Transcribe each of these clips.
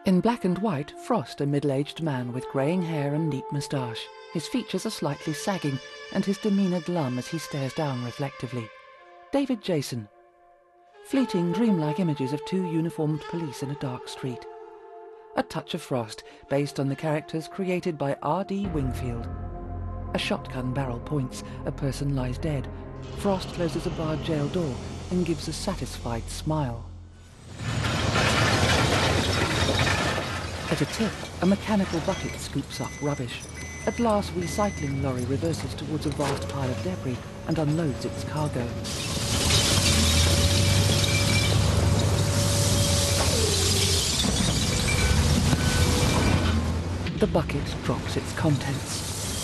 In black and white, Frost, a middle-aged man with greying hair and neat moustache. His features are slightly sagging, and his demeanour glum as he stares down reflectively. David Jason. Fleeting, dreamlike images of two uniformed police in a dark street. A Touch of Frost, based on the characters created by R.D. Wingfield. A shotgun barrel points, a person lies dead. Frost closes a barred jail door and gives a satisfied smile. At a tip, a mechanical bucket scoops up rubbish. A glass recycling lorry reverses towards a vast pile of debris and unloads its cargo. The bucket drops its contents.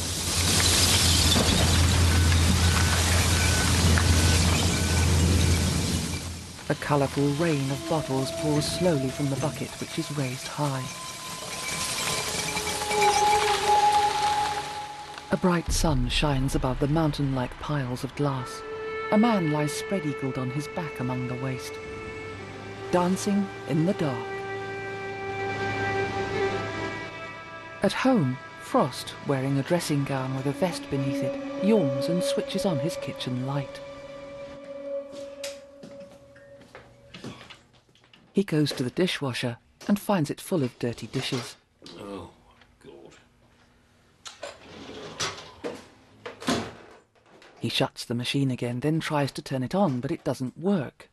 A colourful rain of bottles pours slowly from the bucket, which is raised high. A bright sun shines above the mountain-like piles of glass. A man lies spread-eagled on his back among the waste. Dancing in the dark. At home, Frost, wearing a dressing gown with a vest beneath it, yawns and switches on his kitchen light. He goes to the dishwasher and finds it full of dirty dishes. Oh, God. He shuts the machine again, then tries to turn it on, but it doesn't work.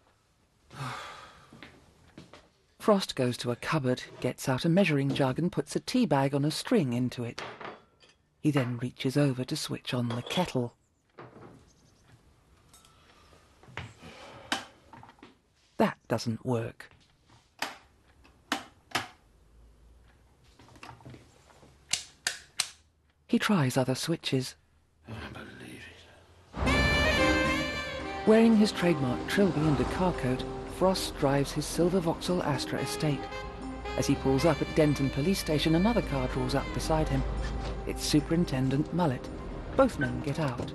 Frost goes to a cupboard, gets out a measuring jug and puts a tea bag on a string into it. He then reaches over to switch on the kettle. That doesn't work. He tries other switches. I believe it. Wearing his trademark trilby and a car coat, Frost drives his silver Vauxhall Astra estate. As he pulls up at Denton Police Station, another car draws up beside him. It's Superintendent Mullet. Both men get out.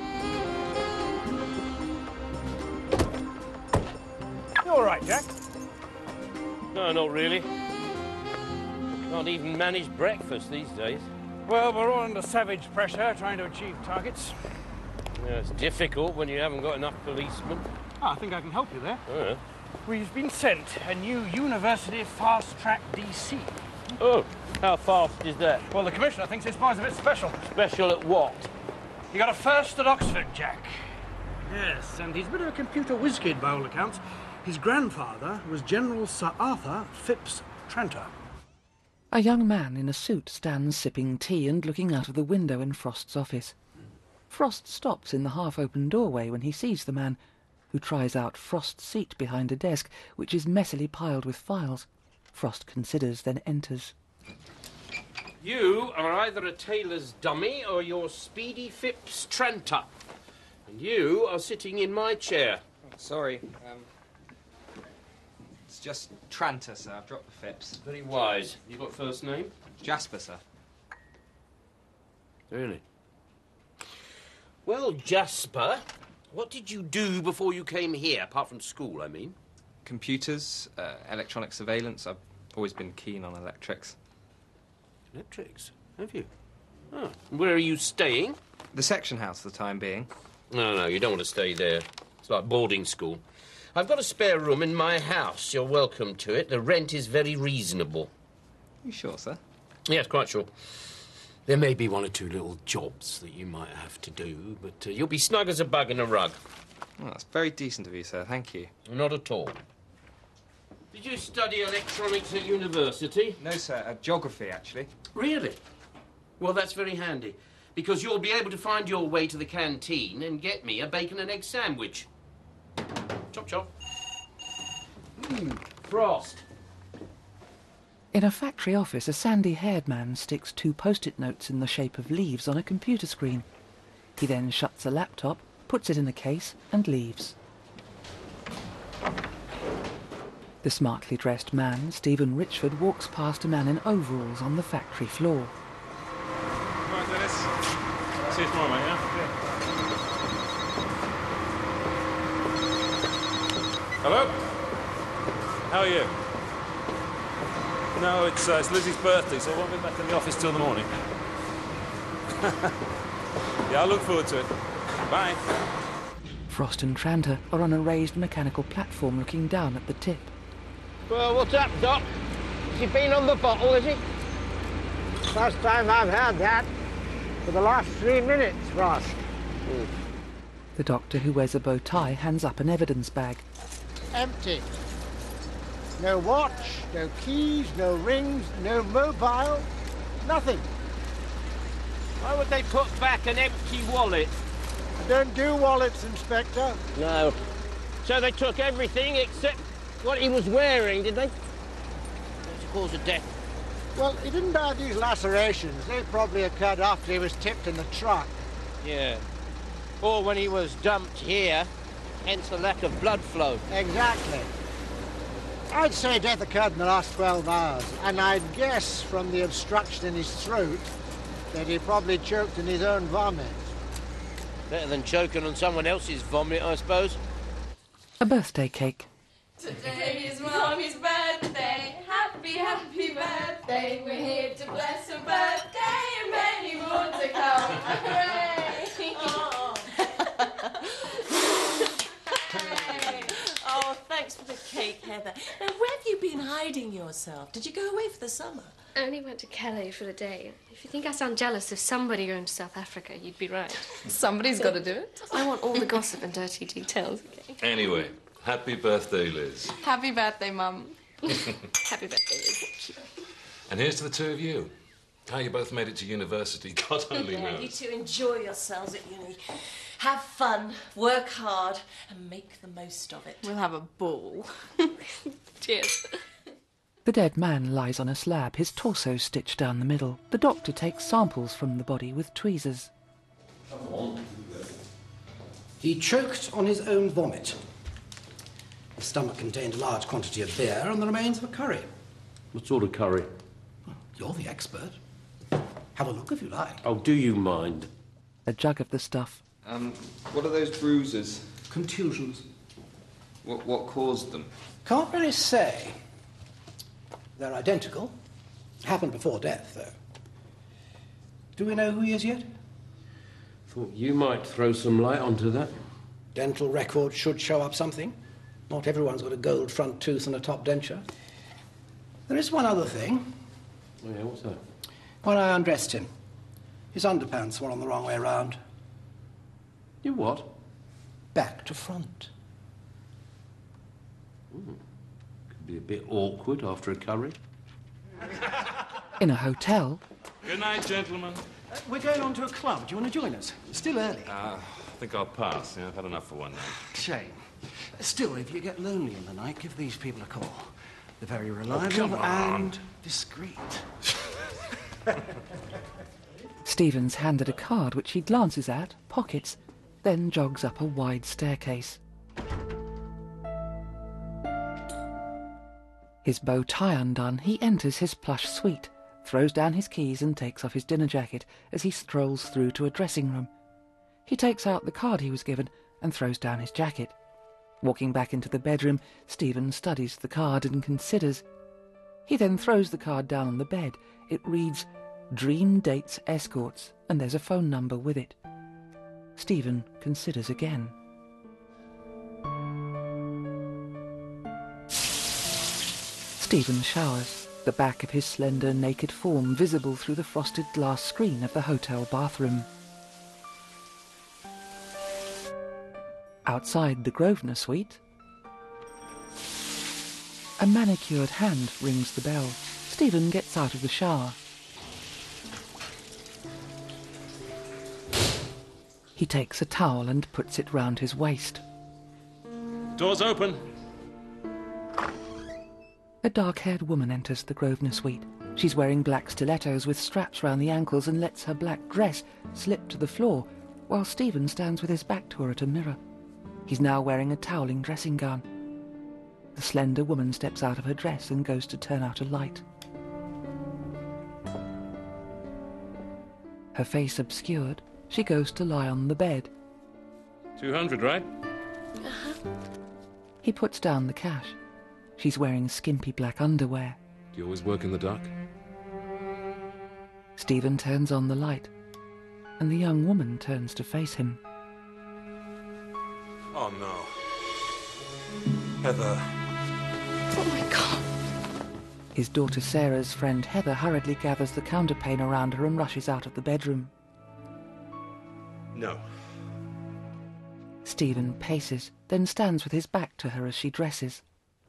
You all right, Jack? No, not really. Can't even manage breakfast these days. Well, we're all under savage pressure trying to achieve targets. Yeah, it's difficult when you haven't got enough policemen. I think I can help you there. Oh, We've been sent a new University Fast Track DC. oh, how fast is that? Well, the Commissioner thinks it's mine's a bit special. Special at what? He got a first at Oxford, Jack. Yes, and he's a bit of a computer whiz-kid by all accounts. His grandfather was General Sir Arthur Phipps Tranter. A young man in a suit stands sipping tea and looking out of the window in Frost's office. Frost stops in the half-open doorway when he sees the man, who tries out Frost's seat behind a desk, which is messily piled with files. Frost considers, then enters. You are either a tailor's dummy or you're Speedy Phipps Tranter. And you are sitting in my chair. Sorry, it's just Tranter, sir. I've dropped the Phipps. Very wise. You got first name? Jasper, sir. Really? Well, Jasper, what did you do before you came here, apart from school, I mean? Computers, electronic surveillance. I've always been keen on electrics. Electrics? Have you? Oh. Where are you staying? The section house for the time being. No, you don't want to stay there. It's like boarding school. I've got a spare room in my house. You're welcome to it. The rent is very reasonable. You sure, sir? Yes, quite sure. There may be one or two little jobs that you might have to do, but you'll be snug as a bug in a rug. Oh, that's very decent of you, sir. Thank you. Not at all. Did you study electronics at university? No, sir. Geography, actually. Really? Well, that's very handy, because you'll be able to find your way to the canteen and get me a bacon and egg sandwich. Chop, chop. Frost. In a factory office, a sandy-haired man sticks 2 post-it notes in the shape of leaves on a computer screen. He then shuts a laptop, puts it in a case, and leaves. The smartly dressed man, Stephen Richford, walks past a man in overalls on the factory floor. All right, Dennis. See you tomorrow, mate, yeah? Hello? How are you? No, it's Lizzie's birthday, so I won't be back in the office till the morning. Yeah, I look forward to it. Bye. Frost and Tranter are on a raised mechanical platform looking down at the tip. Well, what's up, Doc? Has he been on the bottle, has he? First time I've had that. For the last 3 minutes, Frost. The doctor, who wears a bow tie, hands up an evidence bag. Empty. No watch, no keys, no rings, no mobile, nothing. Why would they put back an empty wallet? I don't do wallets, Inspector. No. So they took everything except what he was wearing, did they? What's the cause of death? Well, he didn't have these lacerations. They probably occurred after he was tipped in the truck. Yeah. Or when he was dumped here, hence the lack of blood flow. Exactly. I'd say death occurred in the last 12 hours, and I'd guess from the obstruction in his throat that he probably choked in his own vomit. Better than choking on someone else's vomit, I suppose. A birthday cake. Today is Mommy's birthday. Happy, happy birthday. We're here to bless her birthday and many more to come. Hooray! Oh, thanks for the cake, Heather. Now, where have you been hiding yourself? Did you go away for the summer? I only went to Calais for a day. If you think I sound jealous of somebody going to South Africa, you'd be right. Somebody's got to do it. I want all the gossip and dirty details, okay? Anyway, happy birthday, Liz. Happy birthday, Mum. Happy birthday, Liz. And here's to the two of you. How you both made it to university, God only Yeah, you knows. two enjoy yourselves at uni. Have fun, work hard, and make the most of it. We'll have a ball. Cheers. The dead man lies on a slab, his torso stitched down the middle. The doctor takes samples from the body with tweezers. He choked on his own vomit. His stomach contained a large quantity of beer and the remains of a curry. What sort of curry? You're the expert. Have a look if you like. Oh, do you mind? A jug of the stuff. What are those bruises? Contusions. What caused them? Can't really say. They're identical. Happened before death, though. Do we know who he is yet? Thought you might throw some light onto that. Dental records should show up something. Not everyone's got a gold front tooth and a top denture. There is one other thing. Oh, yeah, what's that? When I undressed him, his underpants were on the wrong way round. You what? Back to front. Could be a bit awkward after a curry. In a hotel, Good night, gentlemen. We're going on to a club. Do you want to join us? Still early. I think I'll pass. Yeah, I've had enough for one night. Shame. Still, if you get lonely in the night, give these people a call. They're very come reliable on. and discreet. Stevens handed a card which he glances at, pockets, then jogs up a wide staircase. His bow tie undone, he enters his plush suite, throws down his keys and takes off his dinner jacket as he strolls through to a dressing room. He takes out the card he was given and throws down his jacket. Walking back into the bedroom, Stephen studies the card and considers. He then throws the card down on the bed. It reads, Dream Dates Escorts, and there's a phone number with it. Stephen considers again. Stephen showers, the back of his slender, naked form visible through the frosted glass screen of the hotel bathroom. Outside the Grosvenor suite, a manicured hand rings the bell. Stephen gets out of the shower. He takes a towel and puts it round his waist. Doors open. A dark-haired woman enters the Grosvenor suite. She's wearing black stilettos with straps round the ankles and lets her black dress slip to the floor, while Stephen stands with his back to her at a mirror. He's now wearing a toweling dressing gown. The slender woman steps out of her dress and goes to turn out a light. Her face obscured, she goes to lie on the bed. 200, right? He puts down the cash. She's wearing skimpy black underwear. Do you always work in the dark? Stephen turns on the light, and the young woman turns to face him. Oh, no. Heather. Oh, my God. His daughter Sarah's friend Heather hurriedly gathers the counterpane around her and rushes out of the bedroom. No. Stephen paces, then stands with his back to her as she dresses.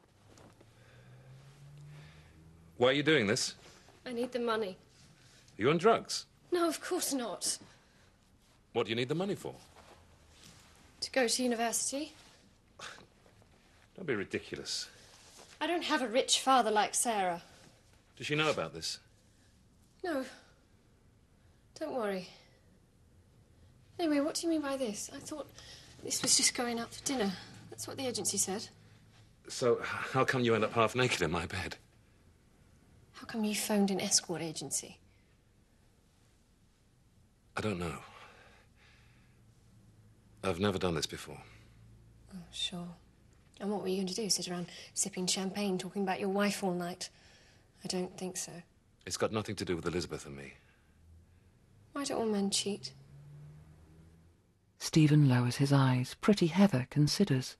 Why are you doing this? I need the money. Are you on drugs? No, of course not. What do you need the money for? To go to university. Don't be ridiculous. I don't have a rich father like Sarah. Does she know about this? No. Don't worry. Anyway, what do you mean by this? I thought this was just going out for dinner. That's what the agency said. So, how come you end up half naked in my bed? How come you phoned an escort agency? I don't know. I've never done this before. Oh, sure. And what were you going to do? Sit around sipping champagne, talking about your wife all night? I don't think so. It's got nothing to do with Elizabeth and me. Why do all men cheat? Stephen lowers his eyes. Pretty Heather considers.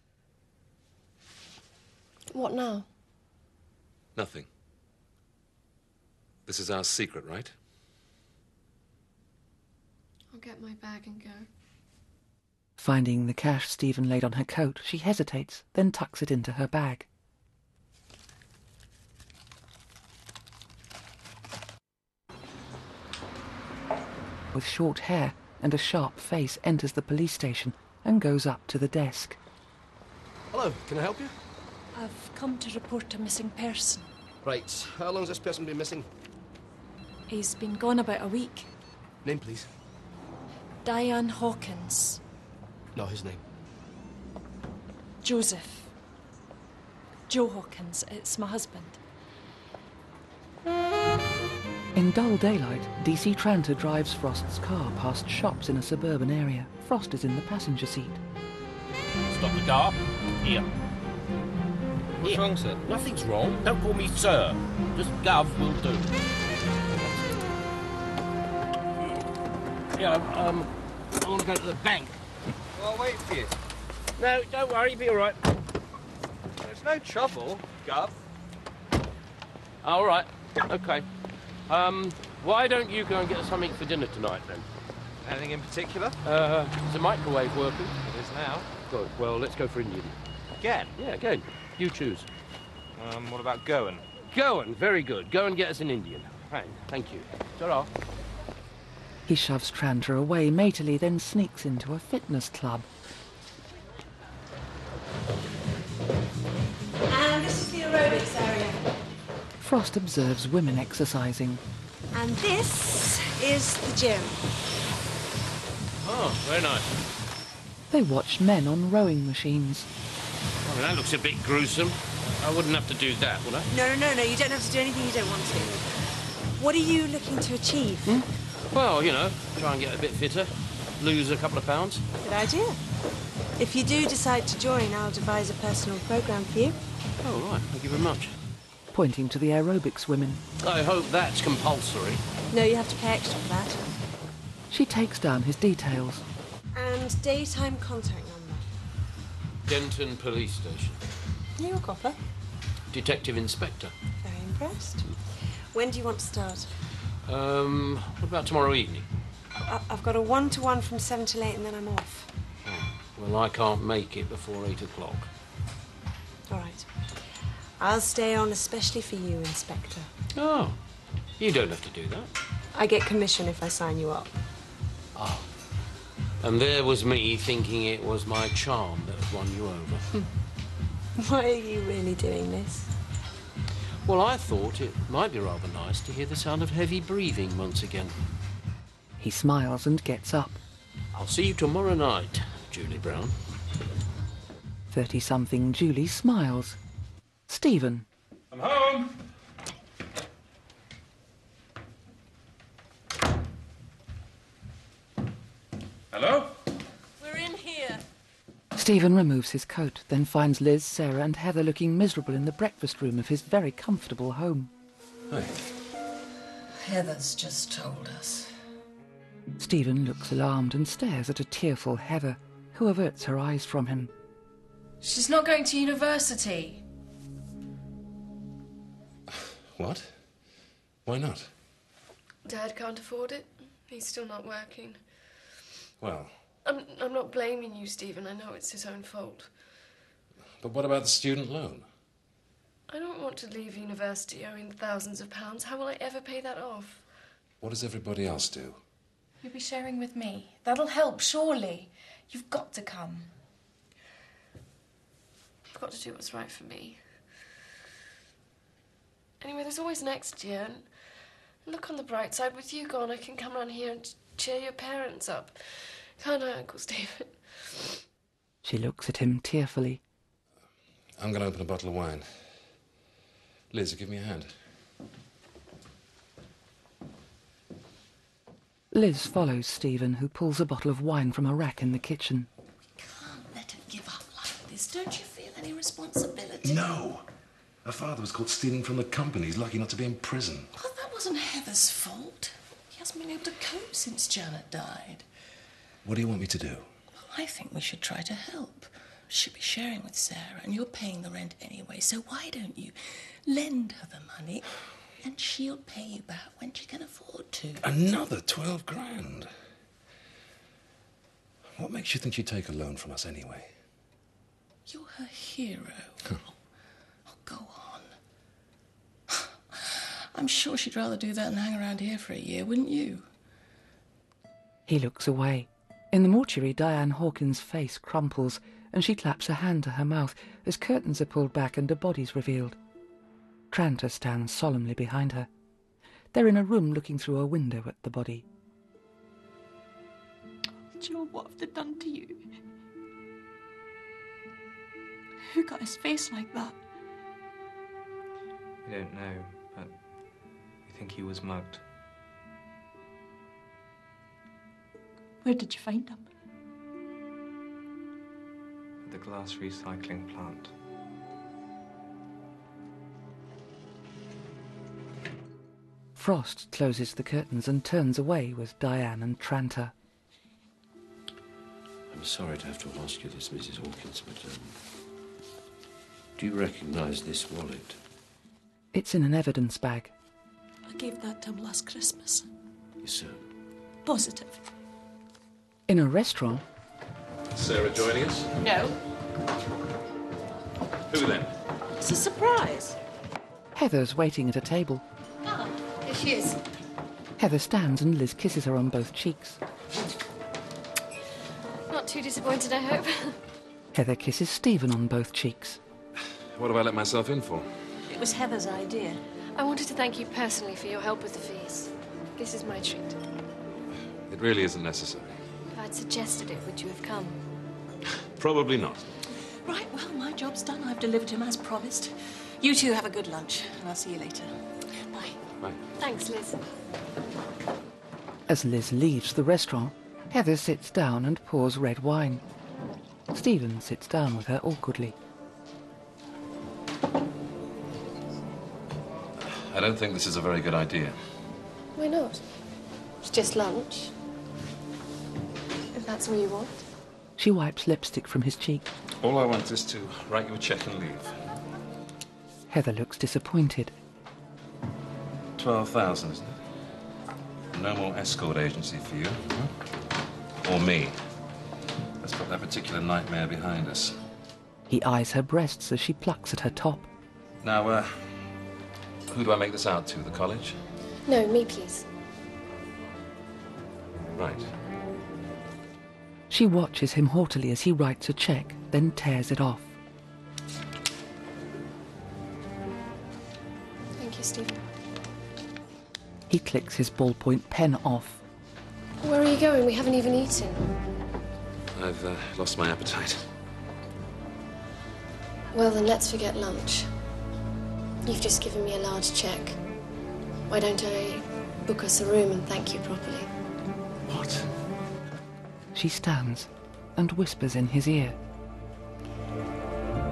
What now? Nothing. This is our secret, right? I'll get my bag and go. Finding the cash Stephen laid on her coat, she hesitates, then tucks it into her bag. With short hair and a sharp face, enters the police station and goes up to the desk. Hello, can I help you? I've come to report a missing person. Right, how long's this person been missing? He's been gone about a week. Name, please. Diane Hawkins. No, his name. Joseph. Joe Hawkins. It's my husband. In dull daylight, DC Tranter drives Frost's car past shops in a suburban area. Frost is in the passenger seat. Stop the car. Here. What's wrong, sir? Nothing's wrong. Don't call me sir. Just Gov will do. Yeah, I want to go to the bank. Well, I'll wait for you. No, don't worry, be all right. There's no trouble, Gov. All right, okay. Why don't you go and get us something for dinner tonight, then? Anything in particular? Is the microwave working? It is now. Good. Well, let's go for Indian. Again? Yeah, again. You choose. What about Goan? Goan, very good. Go and get us an Indian. Fine, thank you. Ta-ra. He shoves Tranter away matily, then sneaks into a fitness club. And this is the aerobics area. Frost observes women exercising. And this is the gym. Oh, very nice. They watch men on rowing machines. Oh, that looks a bit gruesome. I wouldn't have to do that, would I? No, you don't have to do anything you don't want to. What are you looking to achieve? Well, you know, try and get a bit fitter, lose a couple of pounds. Good idea. If you do decide to join, I'll devise a personal program for you. Oh, right. Thank you very much. Pointing to the aerobics women. I hope that's compulsory. No, you have to pay extra for that. She takes down his details. And daytime contact number. Denton Police Station. You a copper? Detective Inspector. Very impressed. When do you want to start? What about tomorrow evening? I've got a 1-to-1 from 7 till 8 and then I'm off. Oh, well, I can't make it before 8 o'clock. All right. I'll stay on especially for you, Inspector. Oh, you don't have to do that. I get commission if I sign you up. Oh. And there was me thinking it was my charm that had won you over. Why are you really doing this? Well, I thought it might be rather nice to hear the sound of heavy breathing once again. He smiles and gets up. I'll see you tomorrow night, Julie Brown. 30-something Julie smiles. Stephen. I'm home. Hello? We're in here. Stephen removes his coat, then finds Liz, Sarah and Heather looking miserable in the breakfast room of his very comfortable home. Hi. Heather's just told us. Stephen looks alarmed and stares at a tearful Heather, who averts her eyes from him. She's not going to university. What? Why not? Dad can't afford it. He's still not working. Well, I'm not blaming you, Stephen. I know it's his own fault. but what about the student loan? I don't want to leave university owing thousands of pounds. How will I ever pay that off? What does everybody else do? You'll be sharing with me. That'll help, surely. You've got to come. I've got to do what's right for me. Anyway, there's always next year. And look on the bright side. With you gone, I can come round here and cheer your parents up. Can't I, Uncle Stephen? She looks at him tearfully. I'm going to open a bottle of wine. Liz, give me a hand. Liz follows Stephen, who pulls a bottle of wine from a rack in the kitchen. Can't let her give up like this. Don't you feel any responsibility? No! Her father was caught stealing from the company. He's lucky not to be in prison. Well, that wasn't Heather's fault. He hasn't been able to cope since Janet died. What do you want me to do? I think we should try to help. She'll be sharing with Sarah, and you're paying the rent anyway, so why don't you lend her the money, and she'll pay you back when she can afford to. Another 12 grand? What makes you think she'd take a loan from us anyway? You're her hero. Oh, go on. I'm sure she'd rather do that than hang around here for a year, wouldn't you? He looks away. In the mortuary, Diane Hawkins' face crumples, and she claps a hand to her mouth as curtains are pulled back and a body's revealed. Tranter stands solemnly behind her. They're in a room looking through a window at the body. Joe, what have they done to you? Who got his face like that? We don't know, but we think he was mugged. Where did you find him? At the glass recycling plant. Frost closes the curtains and turns away with Diane and Tranter. I'm sorry to have to ask you this, Mrs. Hawkins, but do you recognise this wallet? It's in an evidence bag. I gave that to him last Christmas. Yes, sir. Positive. In a restaurant... Sarah joining us? No. Who then? It's a surprise. Heather's waiting at a table. Ah, here she is. Heather stands and Liz kisses her on both cheeks. Not too disappointed, I hope. Heather kisses Stephen on both cheeks. What have I let myself in for? It was Heather's idea. I wanted to thank you personally for your help with the fees. This is my treat. It really isn't necessary. If I'd suggested it, would you have come? Probably not. Right, well, my job's done. I've delivered him as promised. You two have a good lunch, and I'll see you later. Bye. Bye. Thanks, Liz. As Liz leaves the restaurant, Heather sits down and pours red wine. Stephen sits down with her awkwardly. I don't think this is a very good idea. Why not? It's just lunch. If that's all you want. She wipes lipstick from his cheek. All I want is to write you a cheque and leave. Heather looks disappointed. 12,000, isn't it? No more escort agency for you, huh? Or me. Let's put that particular nightmare behind us. He eyes her breasts as she plucks at her top. Now, who do I make this out to? The college? No, me, please. Right. She watches him haughtily as he writes a cheque, then tears it off. Thank you, Stephen. He clicks his ballpoint pen off. Where are you going? We haven't even eaten. I've lost my appetite. Well, then let's forget lunch. You've just given me a large cheque. Why don't I book us a room and thank you properly? What? She stands and whispers in his ear.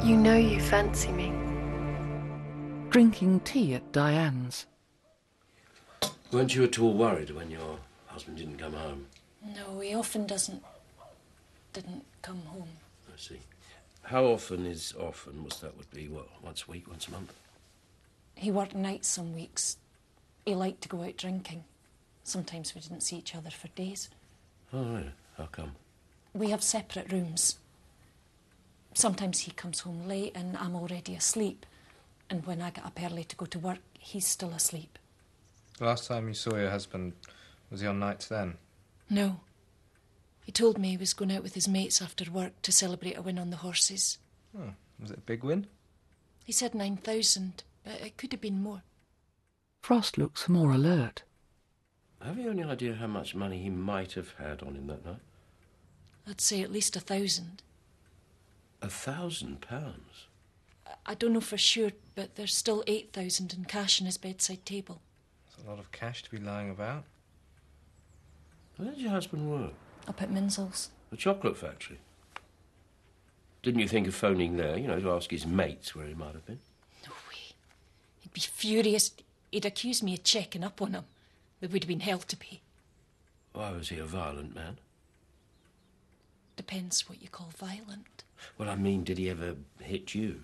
You know you fancy me. Drinking tea at Diane's. Weren't you at all worried when your husband didn't come home? No, he often didn't come home. I see. How often is often? What's that would be? What, once a week, once a month? He worked nights some weeks. He liked to go out drinking. Sometimes we didn't see each other for days. Oh, really? How come? We have separate rooms. Sometimes he comes home late and I'm already asleep. And when I get up early to go to work, he's still asleep. The last time you saw your husband, was he on nights then? No. He told me he was going out with his mates after work to celebrate a win on the horses. Oh, was it a big win? He said 9,000, but it could have been more. Frost looks more alert. Have you any idea how much money he might have had on him that night? I'd say at least 1,000. £1,000? I don't know for sure, but there's still 8,000 in cash on his bedside table. That's a lot of cash to be lying about. Where did your husband work? Up at Minsel's. The chocolate factory. Didn't you think of phoning there, to ask his mates where he might have been? No way. He'd be furious. He'd accuse me of checking up on him. There would have been hell to pay. Why, was he a violent man? Depends what you call violent. Well, I mean, did he ever hit you?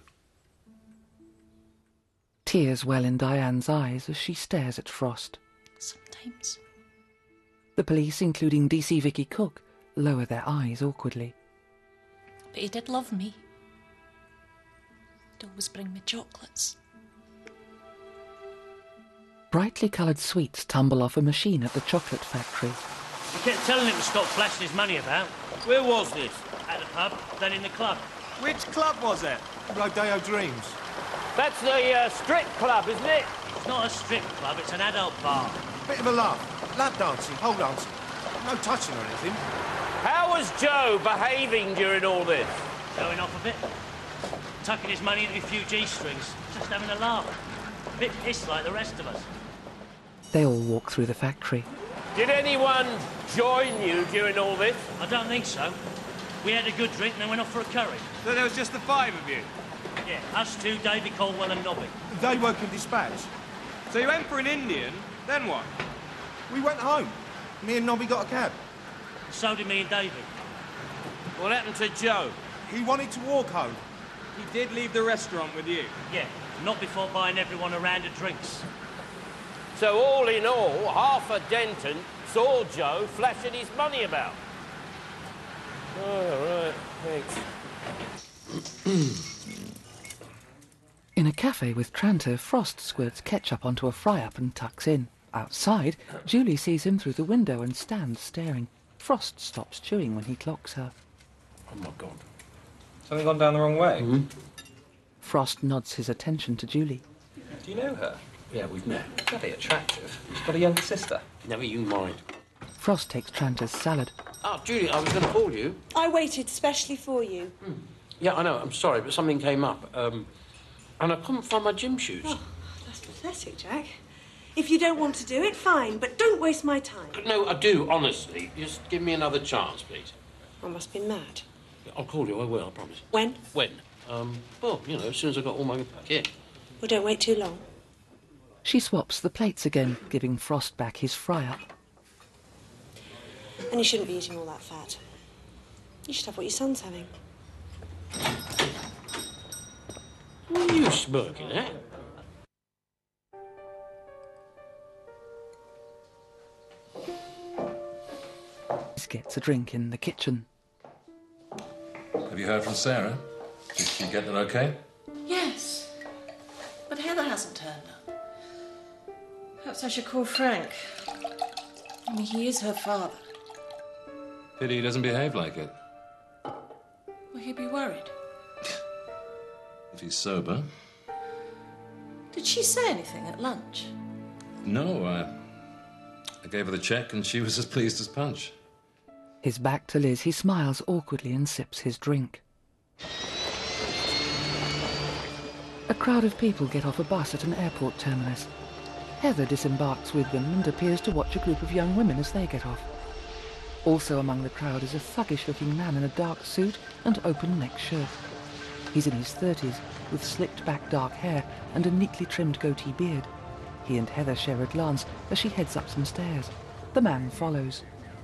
Tears well in Diane's eyes as she stares at Frost. Sometimes. The police, including DC Vicky Cook, lower their eyes awkwardly. But he did love me. He'd always bring me chocolates. Brightly coloured sweets tumble off a machine at the chocolate factory. You kept telling him to stop flashing his money about. Where was this? At the pub, then in the club. Which club was it? Rodeo Dreams. That's the strip club, isn't it? It's not a strip club, it's an adult bar. Bit of a laugh. Lap dancing, pole dancing. No touching or anything. How was Joe behaving during all this? Showing off a bit. Tucking his money into a few G-strings. Just having a laugh. A bit pissed like the rest of us. They all walk through the factory. Did anyone join you during all this? I don't think so. We had a good drink and then went off for a curry. So there was just the five of you? Yeah, us two, Davy Caldwell and Nobby. They work in dispatch. So you went for an Indian, then what? We went home. Me and Nobby got a cab. So did me and Davy. What happened to Joe? He wanted to walk home. He did leave the restaurant with you? Yeah, not before buying everyone a round of drinks. So all in all, half of Denton saw Joe flashing his money about. Oh, right, thanks. In a cafe with Tranter, Frost squirts ketchup onto a fry-up and tucks in. Outside, Julie sees him through the window and stands staring. Frost stops chewing when he clocks her. Oh, my God. Something gone down the wrong way? Mm-hmm. Frost nods his attention to Julie. Do you know her? Yeah, we've met. Very attractive. She's got a younger sister. Never you mind. Frost takes Tranter's salad. Oh, Julie, I was going to call you. I waited specially for you. Yeah, I know. I'm sorry, but something came up. And I couldn't find my gym shoes. Oh, that's pathetic, Jack. If you don't want to do it, fine, but don't waste my time. No, I do, honestly. Just give me another chance, please. I must be mad. I'll call you, I will, I promise. When? When? Well, as soon as I've got all my kit. Well, don't wait too long. She swaps the plates again, giving Frost back his fry-up. And you shouldn't be eating all that fat. You should have what your son's having. What are you smirking at? Gets a drink in the kitchen. Have you heard from Sarah? Did she get it okay? Yes. But Heather hasn't turned up. Perhaps I should call Frank. I mean, he is her father. Pity he doesn't behave like it. Will he be worried? If he's sober. Did she say anything at lunch? No, I gave her the cheque and she was as pleased as Punch. His back to Liz, he smiles awkwardly and sips his drink. A crowd of people get off a bus at an airport terminus. Heather disembarks with them and appears to watch a group of young women as they get off. Also among the crowd is a thuggish-looking man in a dark suit and open-neck shirt. He's in his 30s, with slicked back dark hair and a neatly trimmed goatee beard. He and Heather share a glance as she heads up some stairs. The man follows.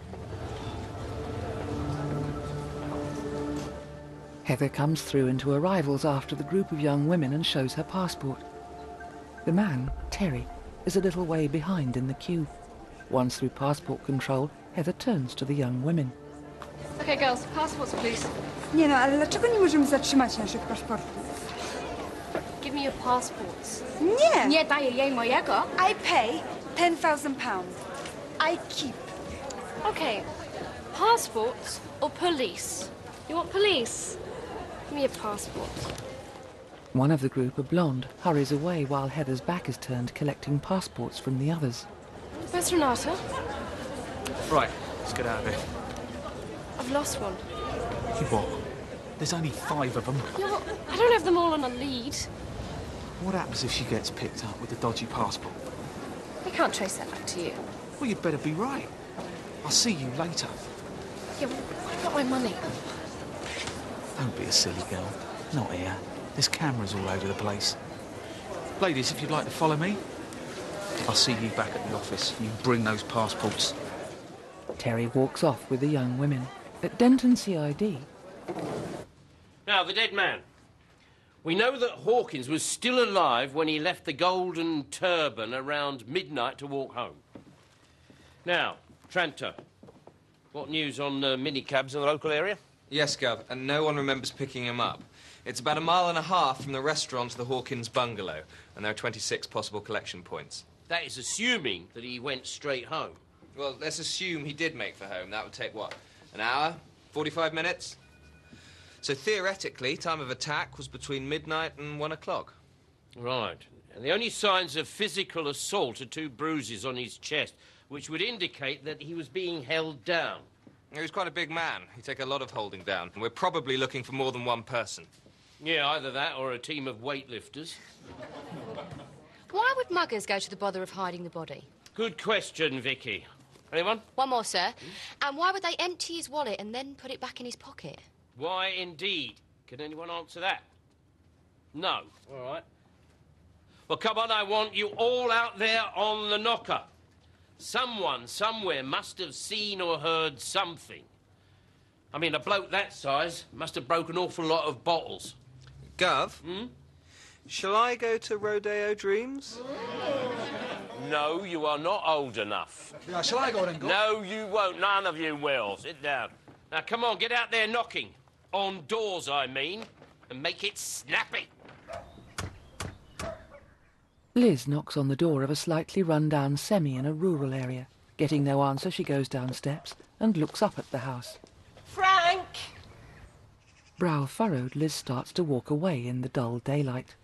Heather comes through into arrivals after the group of young women and shows her passport. The man, Terry, is a little way behind in the queue. Once through passport control, Heather turns to the young women. Okay, girls, passports, please. Nie no, ale dlaczego nie możemy zatrzymać naszych paszportów? Give me your passports. Nie! Nie daję jej mojego. I pay £10,000. I keep. Okay, passports or police? You want police? Give me your passport. One of the group, a blonde, hurries away while Heather's back is turned, collecting passports from the others. Where's Renata? Right, let's get out of here. I've lost one. You what? There's only 5 of them. Yeah, well, I don't have them all on a lead. What happens if she gets picked up with a dodgy passport? I can't trace that back to you. Well, you'd better be right. I'll see you later. Yeah, well, what about my money? Don't be a silly girl. Not here. There's cameras all over the place. Ladies, if you'd like to follow me, I'll see you back at the office. You bring those passports. Terry walks off with the young women. At Denton CID... Now, the dead man. We know that Hawkins was still alive when he left the Golden Turban around midnight to walk home. Now, Tranter, what news on minicabs in the local area? Yes, Gov, and no one remembers picking him up. It's about 1.5 miles from the restaurant to the Hawkins bungalow, and there are 26 possible collection points. That is assuming that he went straight home. Well, let's assume he did make for home. That would take, what, an hour? 45 minutes? So theoretically, time of attack was between midnight and 1 o'clock. Right. And the only signs of physical assault are 2 bruises on his chest, which would indicate that he was being held down. He was quite a big man. He'd take a lot of holding down. And we're probably looking for more than one person. Yeah, either that or a team of weightlifters. Why would muggers go to the bother of hiding the body? Good question, Vicky. Anyone? One more, sir. And why would they empty his wallet and then put it back in his pocket? Why, indeed? Can anyone answer that? No. All right. Well, come on, I want you all out there on the knocker. Someone, somewhere, must have seen or heard something. I mean, a bloke that size must have broken an awful lot of bottles. Gov? Shall I go to Rodeo Dreams? No, you are not old enough. Yeah, shall I go then, Gov? No, you won't. None of you will. Sit down. Now, come on, get out there knocking. On doors, I mean. And make it snappy. Liz knocks on the door of a slightly run-down semi in a rural area. Getting no answer, she goes down steps and looks up at the house. Frank! Brow furrowed, Liz starts to walk away in the dull daylight.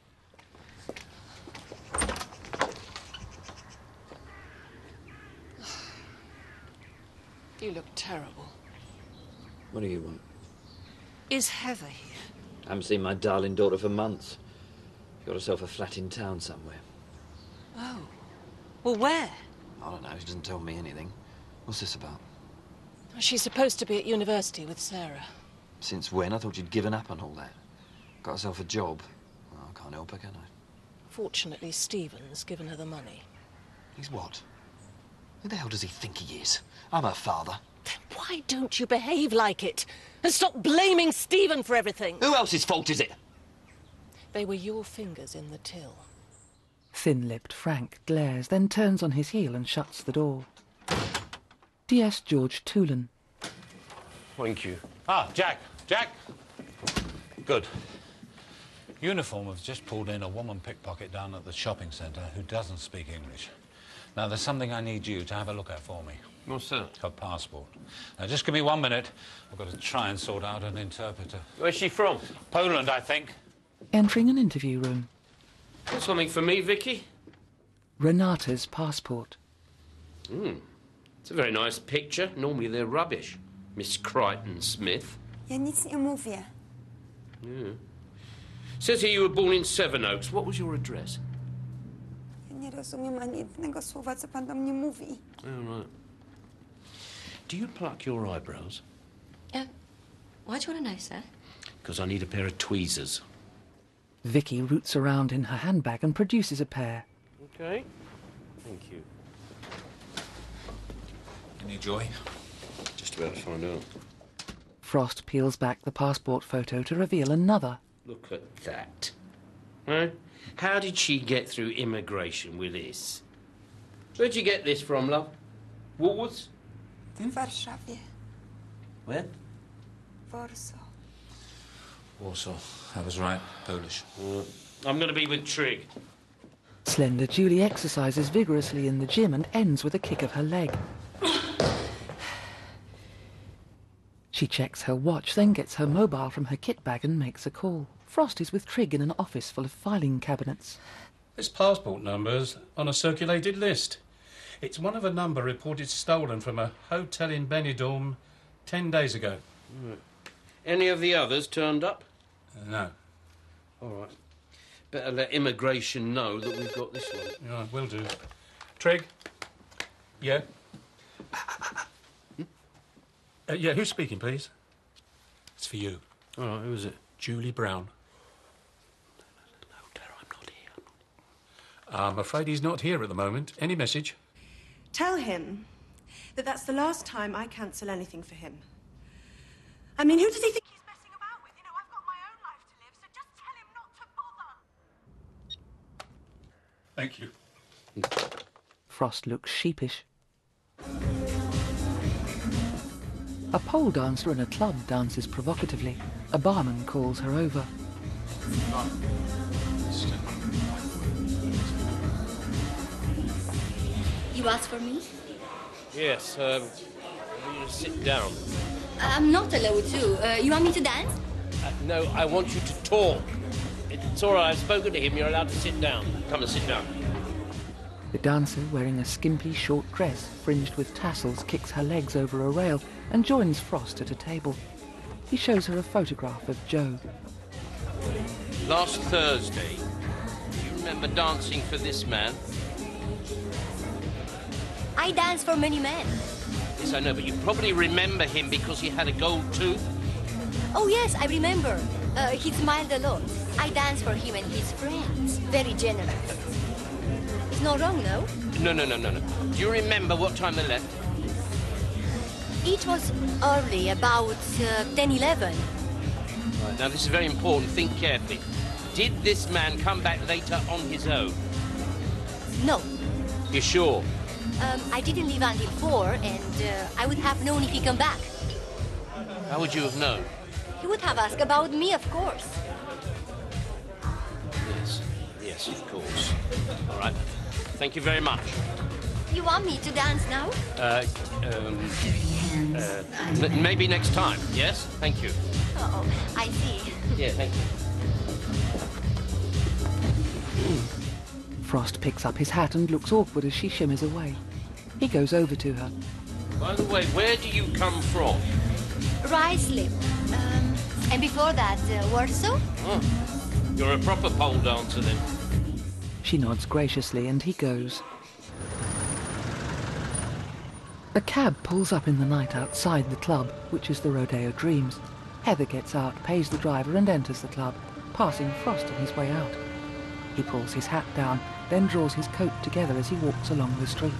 You look terrible. What do you want? Is Heather here? I haven't seen my darling daughter for months. She got herself a flat in town somewhere. Oh. Well, where? I don't know, she doesn't tell me anything. What's this about? She's supposed to be at university with Sarah. Since when? I thought you'd given up on all that. Got herself a job. Well, I can't help her, can I? Fortunately, Stephen's given her the money. He's what? Who the hell does he think he is? I'm her father. Why don't you behave like it? And stop blaming Stephen for everything? Who else's fault is it? They were your fingers in the till. Thin-lipped Frank glares, then turns on his heel and shuts the door. D.S. George Toolan. Thank you. Ah, Jack! Jack! Good. Uniform have just pulled in a woman pickpocket down at the shopping centre who doesn't speak English. Now, there's something I need you to have a look at for me. What's that? Her passport. Now, just give me 1 minute. I've got to try and sort out an interpreter. Where's she from? Poland, I think. Entering an interview room. Got something for me, Vicky? Renata's passport. It's a very nice picture. Normally they're rubbish, Miss Crichton-Smith. Ja nic nie mówię. Yeah. Says here you were born in Sevenoaks. What was your address? Ja nie rozumiem ani jednego słowa, co pan do mnie mówi. Oh, right. Do you pluck your eyebrows? Why do you want to know, sir? Because I need a pair of tweezers. Vicky roots around in her handbag and produces a pair. Okay. Thank you. Any joy? Just about to find out. Frost peels back the passport photo to reveal another. Look at that. Huh? How did she get through immigration with this? Where'd you get this from, love? Woolworths? W Warszawie. Where? Warsaw. Warsaw. I was right. Polish. I'm going to be with Trig. Slender Julie exercises vigorously in the gym and ends with a kick of her leg. She checks her watch, then gets her mobile from her kit bag and makes a call. Frost is with Trig in an office full of filing cabinets. This passport number's on a circulated list. It's one of a number reported stolen from a hotel in Benidorm 10 days ago. Right. Any of the others turned up? No. All right. Better let immigration know that we've got this one. Yeah, will do. Trig? Yeah? Yeah, who's speaking, please? It's for you. All right, who is it? Julie Brown. No, tell her I'm not here. I'm afraid he's not here at the moment. Any message? Tell him that that's the last time I cancel anything for him. I mean, who does he think he's messing about with? You know, I've got my own life to live, so just tell him not to bother. Thank you. Frost looks sheepish. A pole dancer in a club dances provocatively. A barman calls her over. You asked for me? Yes, you sit down. I'm not allowed to. You want me to dance? No, I want you to talk. It's all right, I've spoken to him. You're allowed to sit down. Come and sit down. The dancer, wearing a skimpy short dress fringed with tassels, kicks her legs over a rail and joins Frost at a table. He shows her a photograph of Joe. Last Thursday, do you remember dancing for this man? I dance for many men. Yes, I know, but you probably remember him because he had a gold tooth. Oh, yes, I remember. He smiled a lot. I danced for him and his friends. Very generous. It's not wrong, no? No. Do you remember what time they left? It was early, about 10:11. Right, now this is very important. Think carefully. Did this man come back later on his own? No. You're sure? I didn't leave until 4, and I would have known if he come back. How would you have known? He would have asked about me, of course. Yes, of course. All right. Thank you very much. You want me to dance now? Maybe next time, yes? Thank you. Oh, I see. Yeah, thank you. Frost picks up his hat and looks awkward as she shimmers away. He goes over to her. By the way, where do you come from? Ruislip. And before that, Warsaw? Oh, you're a proper pole dancer then. She nods graciously and he goes. A cab pulls up in the night outside the club, which is the Rodeo Dreams. Heather gets out, pays the driver and enters the club, passing Frost on his way out. He pulls his hat down, then draws his coat together as he walks along the street.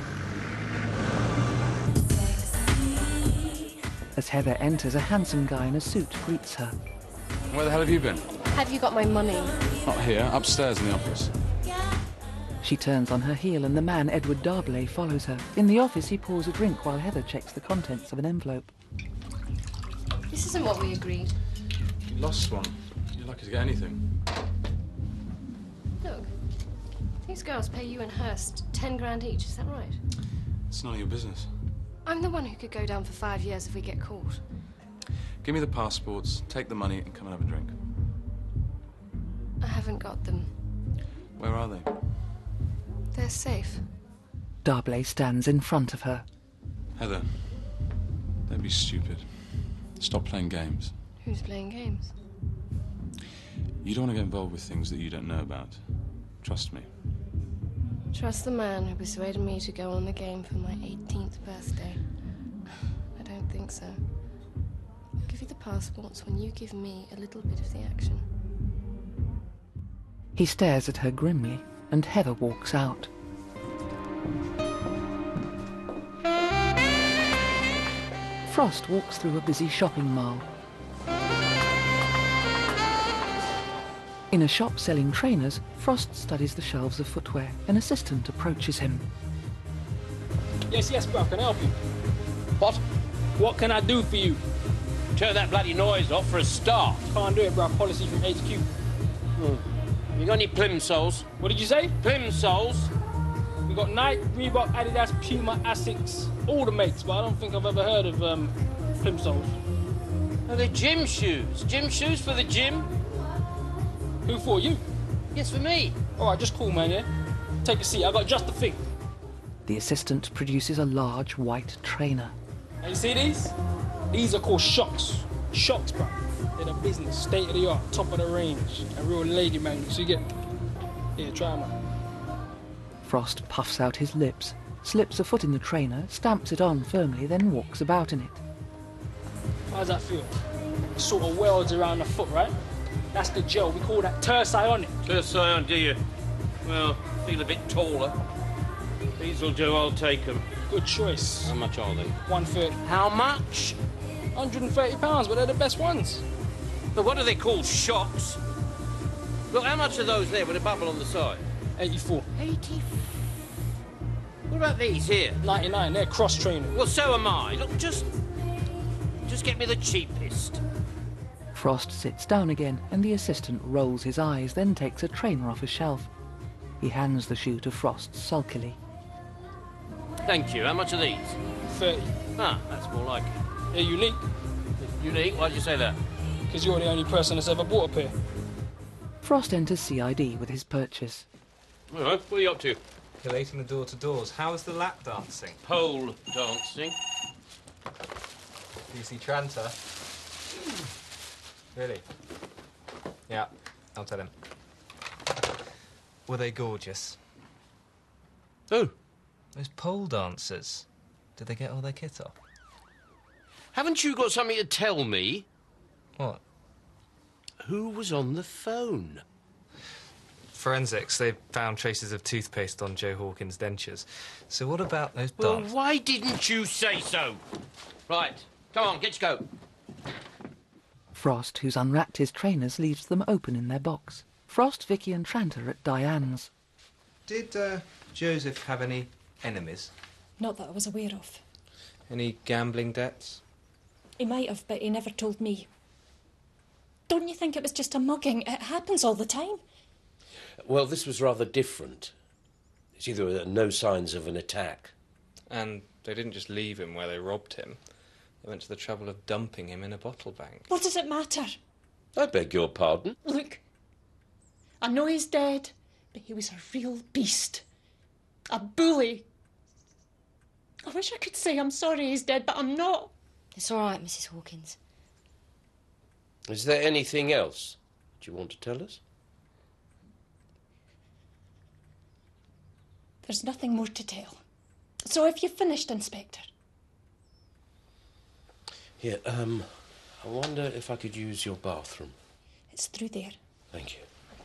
As Heather enters, a handsome guy in a suit greets her. Where the hell have you been? Have you got my money? Not here, upstairs in the office. She turns on her heel and the man, Edward Darblay, follows her. In the office, he pours a drink while Heather checks the contents of an envelope. This isn't what we agreed. You lost one. You're lucky to get anything. Look, these girls pay you and Hurst 10 grand each, is that right? It's none of your business. I'm the one who could go down for 5 years if we get caught. Give me the passports, take the money, and come and have a drink. I haven't got them. Where are they? They're safe. Darblay stands in front of her. Heather, don't be stupid. Stop playing games. Who's playing games? You don't want to get involved with things that you don't know about. Trust me. Trust the man who persuaded me to go on the game for my 18th birthday. I don't think so. I'll give you the passports when you give me a little bit of the action. He stares at her grimly, and Heather walks out. Frost walks through a busy shopping mall. In a shop selling trainers, Frost studies the shelves of footwear. An assistant approaches him. Yes, bro, can I help you? What? What can I do for you? Turn that bloody noise off for a start. Can't do it, bro. Policy from HQ. You got any plimsolls? What did you say? Plimsolls? We got Nike, Reebok, Adidas, Puma, Asics, all the mates, but I don't think I've ever heard of plimsolls. Oh, they're gym shoes. Gym shoes for the gym? Who for, you? Yes, for me. All right, just cool, man, yeah? Take a seat. I got just the thing. The assistant produces a large white trainer. Now, you see these? These are called Shocks. Shocks, bro. They're the business, state of the art, top of the range. A real lady magnet. So you get... Yeah, try them out. Frost puffs out his lips, slips a foot in the trainer, stamps it on firmly, then walks about in it. How does that feel? Sort of welds around the foot, right? That's the gel. We call that tersionic. Tersion, do you? Well, feel a bit taller. These'll do, I'll take them. Good choice. How much are they? 130. How much? £130, but they're the best ones. But what are they called? Shocks? Look, how much are those there with a bubble on the side? 84. 84? What about these here? 99, they're cross-training. Well, so am I. Look, just get me the cheapest. Frost sits down again, and the assistant rolls his eyes, then takes a trainer off a shelf. He hands the shoe to Frost sulkily. Thank you. How much are these? 30. Ah, that's more like it. They're unique. Unique? Why'd you say that? Because you're the only person that's ever bought a pair. Frost enters CID with his purchase. All right, what are you up to? Collating the door-to-doors. How's the lap dancing? Pole dancing. Do you see Tranter? Really? Yeah, I'll tell him. Were they gorgeous? Who? Those pole dancers. Did they get all their kit off? Haven't you got something to tell me? What? Who was on the phone? Forensics, they found traces of toothpaste on Joe Hawkins' dentures. So what about those Well, why didn't you say so? Right, come on, get your coat. Frost, who's unwrapped his trainers, leaves them open in their box. Frost, Vicky and Tranter at Diane's. Did Joseph have any enemies? Not that I was aware of. Any gambling debts? He might have, but he never told me. Don't you think it was just a mugging? It happens all the time. Well, this was rather different. It's either no signs of an attack. And they didn't just leave him where they robbed him. They went to the trouble of dumping him in a bottle bank. What does it matter? I beg your pardon? Look, I know he's dead, but he was a real beast. A bully. I wish I could say I'm sorry he's dead, but I'm not. It's all right, Mrs. Hawkins. Is there anything else that you want to tell us? There's nothing more to tell. So have you finished, Inspector? Here, I wonder if I could use your bathroom. It's through there. Thank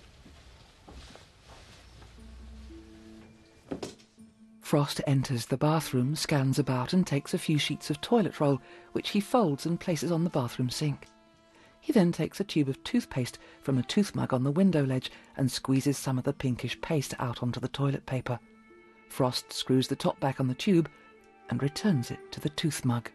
you. Frost enters the bathroom, scans about and takes a few sheets of toilet roll, which he folds and places on the bathroom sink. He then takes a tube of toothpaste from a tooth mug on the window ledge and squeezes some of the pinkish paste out onto the toilet paper. Frost screws the top back on the tube and returns it to the tooth mug.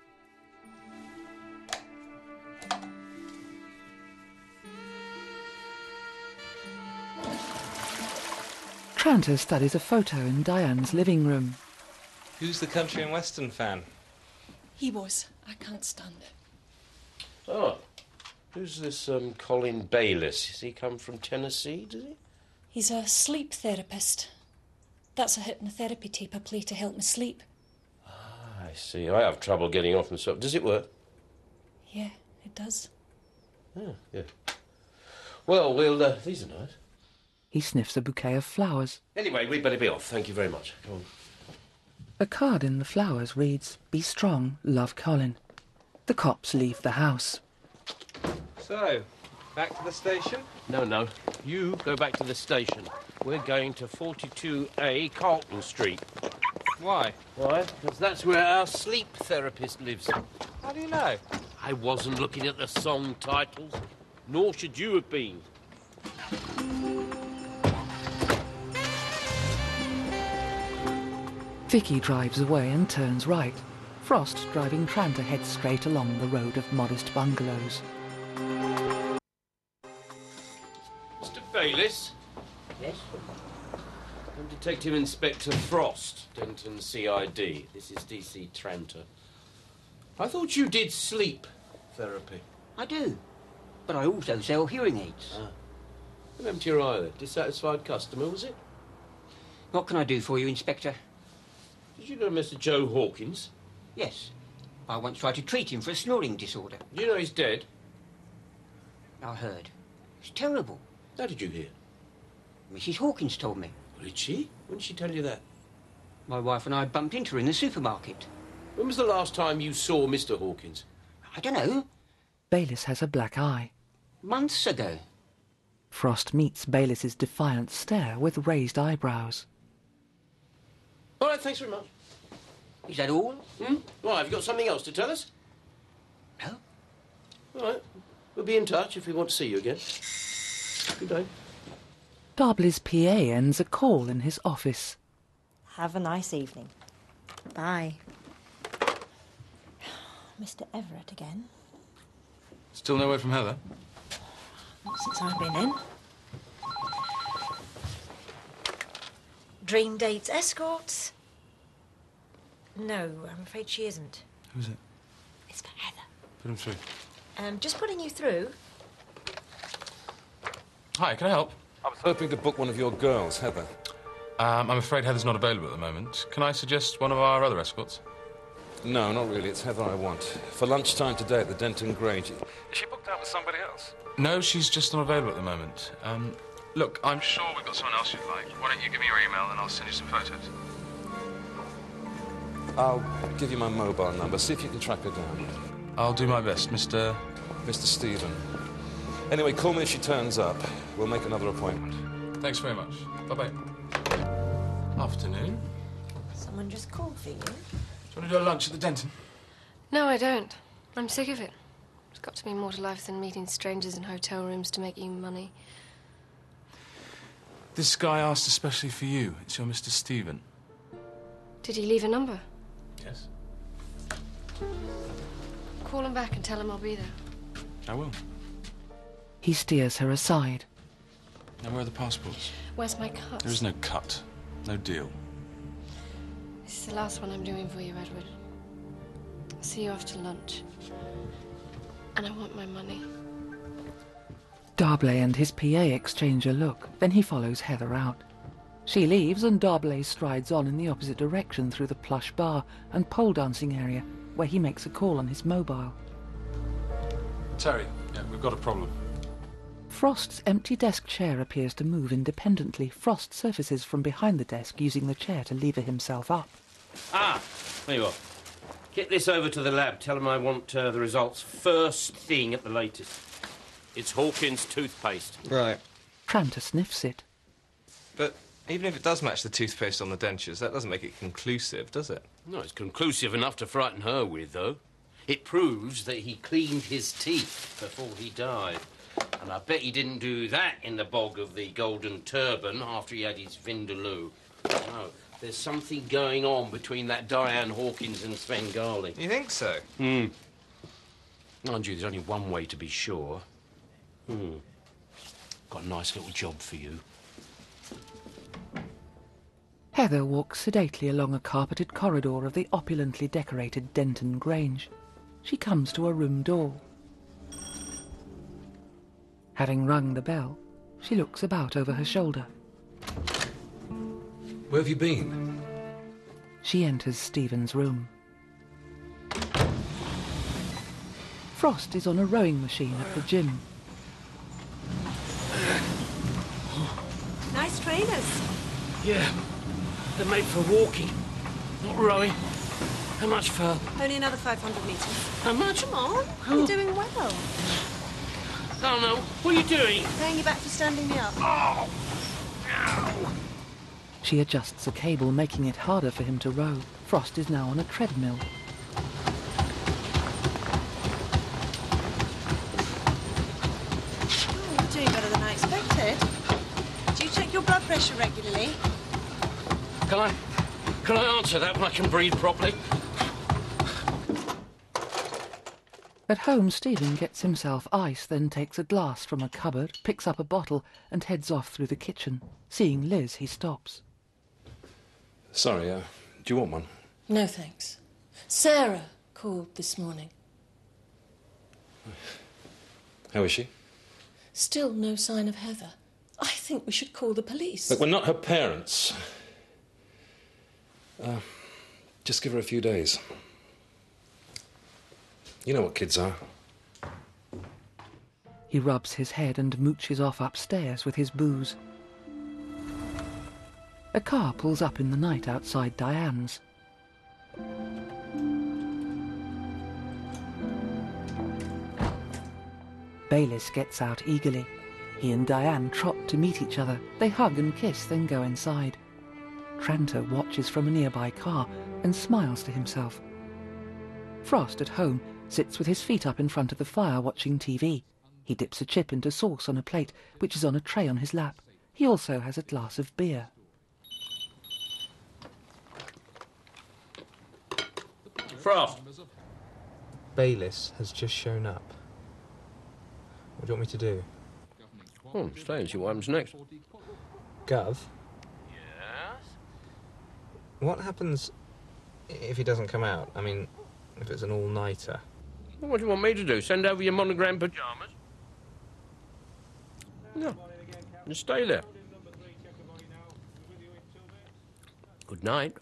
Tranter studies a photo in Diane's living room. Who's the country and western fan? He was. I can't stand it. Oh, who's this Colin Bayliss? Does he come from Tennessee, does he? He's a sleep therapist. That's a hypnotherapy tape I play to help me sleep. I see. I have trouble getting off myself. Does it work? Yeah, it does. Oh, yeah. Well, these are nice. He sniffs a bouquet of flowers. Anyway, we'd better be off. Thank you very much. Come on. A card in the flowers reads, "Be strong, love Colin." The cops leave the house. So, Back to the station? No. You go back to the station. We're going to 42A Carlton Street. Why? Why? Because that's where our sleep therapist lives. How do you know? I wasn't looking at the song titles. Nor should you have been. Vicky drives away and turns right. Frost, driving Tranter, heads straight along the road of modest bungalows. Mr. Bayliss? Yes? I'm Detective Inspector Frost, Denton CID. This is DC Tranter. I thought you did sleep therapy. I do. But I also sell hearing aids. An empty your eye there. Dissatisfied customer, was it? What can I do for you, Inspector? Did you know Mr. Joe Hawkins? Yes. I once tried to treat him for a snoring disorder. Do you know he's dead? I heard. It's terrible. How did you hear? Mrs. Hawkins told me. Did she? When did she tell you that? My wife and I bumped into her in the supermarket. When was the last time you saw Mr. Hawkins? I don't know. Bayliss has a black eye. Months ago. Frost meets Bayliss's defiant stare with raised eyebrows. All right, thanks very much. Is that all? Well, have you got something else to tell us? No. All right. We'll be in touch if we want to see you again. Good day. Darbley's PA ends a call in his office. Have a nice evening. Bye. Mr. Everett again. Still no word from Heather? Not since I've been in. Dream dates, escorts? No, I'm afraid she isn't. Who's it? It's for Heather. Put him through. Just putting you through. Hi, can I help? I was hoping to book one of your girls, Heather. I'm afraid Heather's not available at the moment. Can I suggest one of our other escorts? No, not really. It's Heather I want. For lunchtime today at the Denton Grange. Is she booked out with somebody else? No, she's just not available at the moment. Look, I'm sure we've got someone else you'd like. Why don't you give me your email and I'll send you some photos? I'll give you my mobile number. See if you can track her down. I'll do my best, Mr. Stephen. Anyway, call me if she turns up. We'll make another appointment. Thanks very much. Bye-bye. Afternoon. Someone just called for you. Do you want to do a lunch at the Denton? No, I don't. I'm sick of it. There's got to be more to life than meeting strangers in hotel rooms to make you money. This guy asked especially for you. It's your Mr. Stephen. Did he leave a number? Yes. Call him back and tell him I'll be there. I will. He steers her aside. Now, where are the passports? Where's my cut? There is no cut. No deal. This is the last one I'm doing for you, Edward. I'll see you after lunch. And I want my money. Darbley and his PA exchange a look, then he follows Heather out. She leaves and Darbley strides on in the opposite direction through the plush bar and pole dancing area, where he makes a call on his mobile. Terry, we've got a problem. Frost's empty desk chair appears to move independently. Frost surfaces from behind the desk, using the chair to lever himself up. There you are. Get this over to the lab. Tell them I want the results first thing at the latest. It's Hawkins toothpaste. Right. Tranter sniffs it. But even if it does match the toothpaste on the dentures, that doesn't make it conclusive, does it? No, it's conclusive enough to frighten her with, though. It proves that he cleaned his teeth before he died. And I bet he didn't do that in the bog of the Golden Turban after he had his Vindaloo. No, there's something going on between that Diane Hawkins and Svengali. You think so? Mind you, there's only one way to be sure. Got a nice little job for you. Heather walks sedately along a carpeted corridor of the opulently decorated Denton Grange. She comes to a room door. Having rung the bell, she looks about over her shoulder. Where have you been? She enters Stephen's room. Frost is on a rowing machine at the gym. Nice trainers. Yeah, they're made for walking, not rowing. How much for? Only another 500 metres. How much? Come on, you're doing well. Oh, no. What are you doing? Paying you back for standing me up. Oh! She adjusts a cable, making it harder for him to row. Frost is now on a treadmill. Oh, you're doing better than I expected. Do you check your blood pressure regularly? Can I answer that when I can breathe properly? At home, Stephen gets himself ice, then takes a glass from a cupboard, picks up a bottle and heads off through the kitchen. Seeing Liz, he stops. Sorry, do you want one? No, thanks. Sarah called this morning. How is she? Still no sign of Heather. I think we should call the police. Look, we're not her parents. Just give her a few days. You know what kids are. He rubs his head and mooches off upstairs with his booze. A car pulls up in the night outside Diane's. Bayliss gets out eagerly. He and Diane trot to meet each other. They hug and kiss, then go inside. Tranter watches from a nearby car and smiles to himself. Frost, at home, sits with his feet up in front of the fire watching TV. He dips a chip into sauce on a plate, which is on a tray on his lap. He also has a glass of beer. Frost. Bayliss has just shown up. What do you want me to do? Oh, stay and see what happens next. Gov? Yes? What happens if he doesn't come out? I mean, if it's an all-nighter? Well, what do you want me to do? Send over your monogram pyjamas? No. Just stay there. Good night.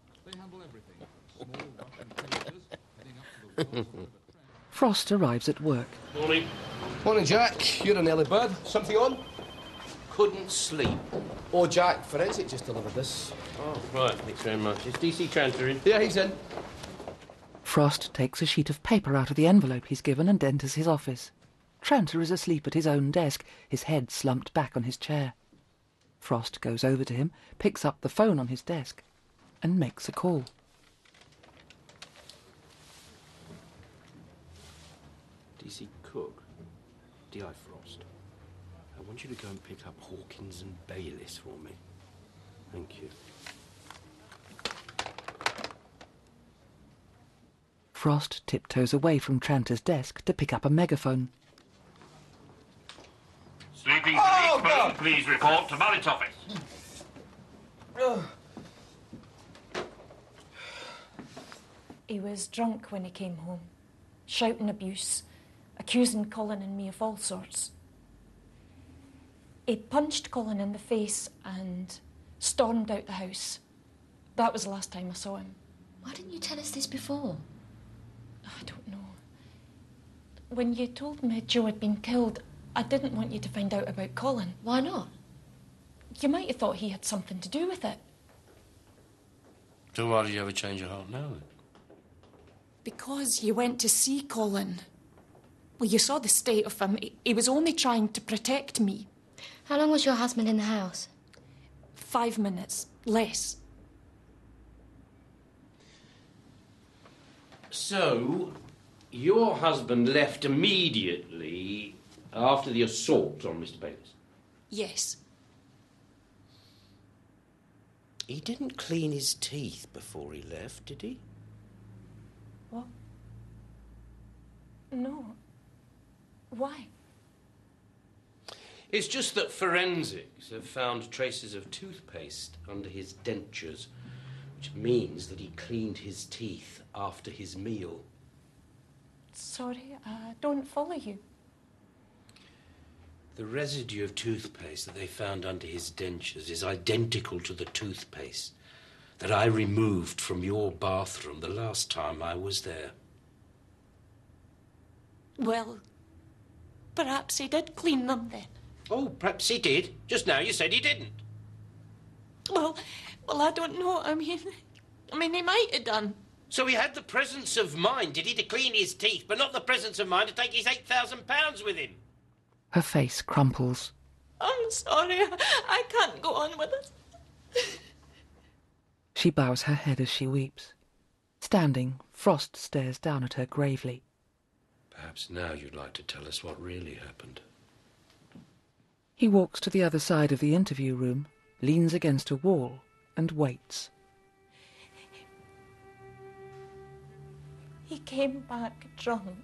Frost arrives at work. Morning. Morning, Jack. You're an early bird. Something on? Couldn't sleep. Oh, Jack, Forensic just delivered this. Oh, right. Thanks very much. Is DC Tranter in? Yeah, he's in. Frost takes a sheet of paper out of the envelope he's given and enters his office. Tranter is asleep at his own desk, his head slumped back on his chair. Frost goes over to him, picks up the phone on his desk, and makes a call. DC Cook, D.I. Frost. I want you to go and pick up Hawkins and Bayliss for me. Thank you. Frost tiptoes away from Tranter's desk to pick up a megaphone. Sleeping policeman, please report to Mullet's office. He was drunk when he came home, shouting abuse, accusing Colin and me of all sorts. He punched Colin in the face and stormed out the house. That was the last time I saw him. Why didn't you tell us this before? I don't know. When you told me Joe had been killed, I didn't want you to find out about Colin. Why not? You might have thought he had something to do with it. So why did you ever change your heart now, then? Because you went to see Colin. Well, you saw the state of him. He was only trying to protect me. How long was your husband in the house? 5 minutes. Less. So, your husband left immediately after the assault on Mr. Bayliss? Yes. He didn't clean his teeth before he left, did he? What? No. Why? It's just that forensics have found traces of toothpaste under his dentures, which means that he cleaned his teeth after his meal. Sorry, I don't follow you. The residue of toothpaste that they found under his dentures is identical to the toothpaste that I removed from your bathroom the last time I was there. Well, perhaps he did clean them then. Oh, perhaps he did. Just now you said he didn't. Well, I don't know. I mean, he might have done. So he had the presence of mind, did he, to clean his teeth, but not the presence of mind to take his £8,000 with him? Her face crumples. I'm sorry. I can't go on with this. She bows her head as she weeps. Standing, Frost stares down at her gravely. Perhaps now you'd like to tell us what really happened. He walks to the other side of the interview room, leans against a wall, and waits. He came back drunk.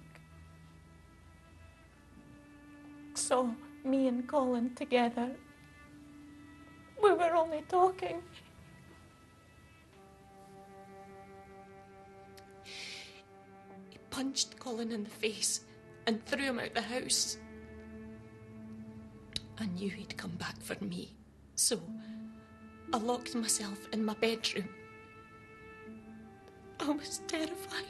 Saw me and Colin together. We were only talking. He punched Colin in the face and threw him out the house. I knew he'd come back for me, so I locked myself in my bedroom. I was terrified.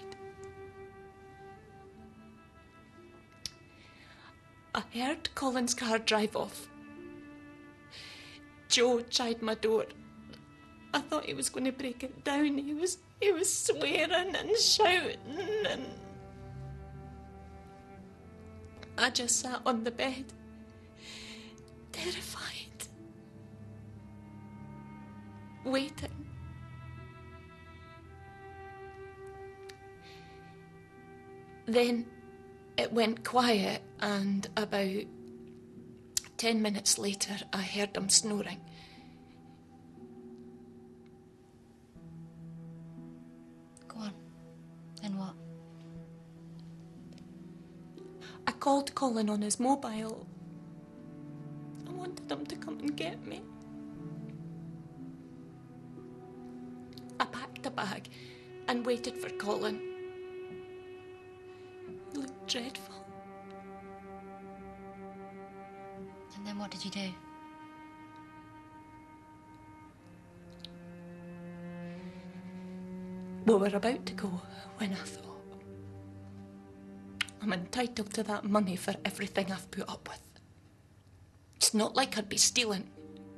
I heard Colin's car drive off. Joe tried my door. I thought he was going to break it down. He was swearing and shouting, and I just sat on the bed, terrified, waiting. Then it went quiet, and about 10 minutes later, I heard him snoring. Go on. Then what? I called Colin on his mobile. I wanted him to come and get me. I packed a bag and waited for Colin. He looked dreadful. And then what did you do? We were about to go when I thought, I'm entitled to that money for everything I've put up with. It's not like I'd be stealing.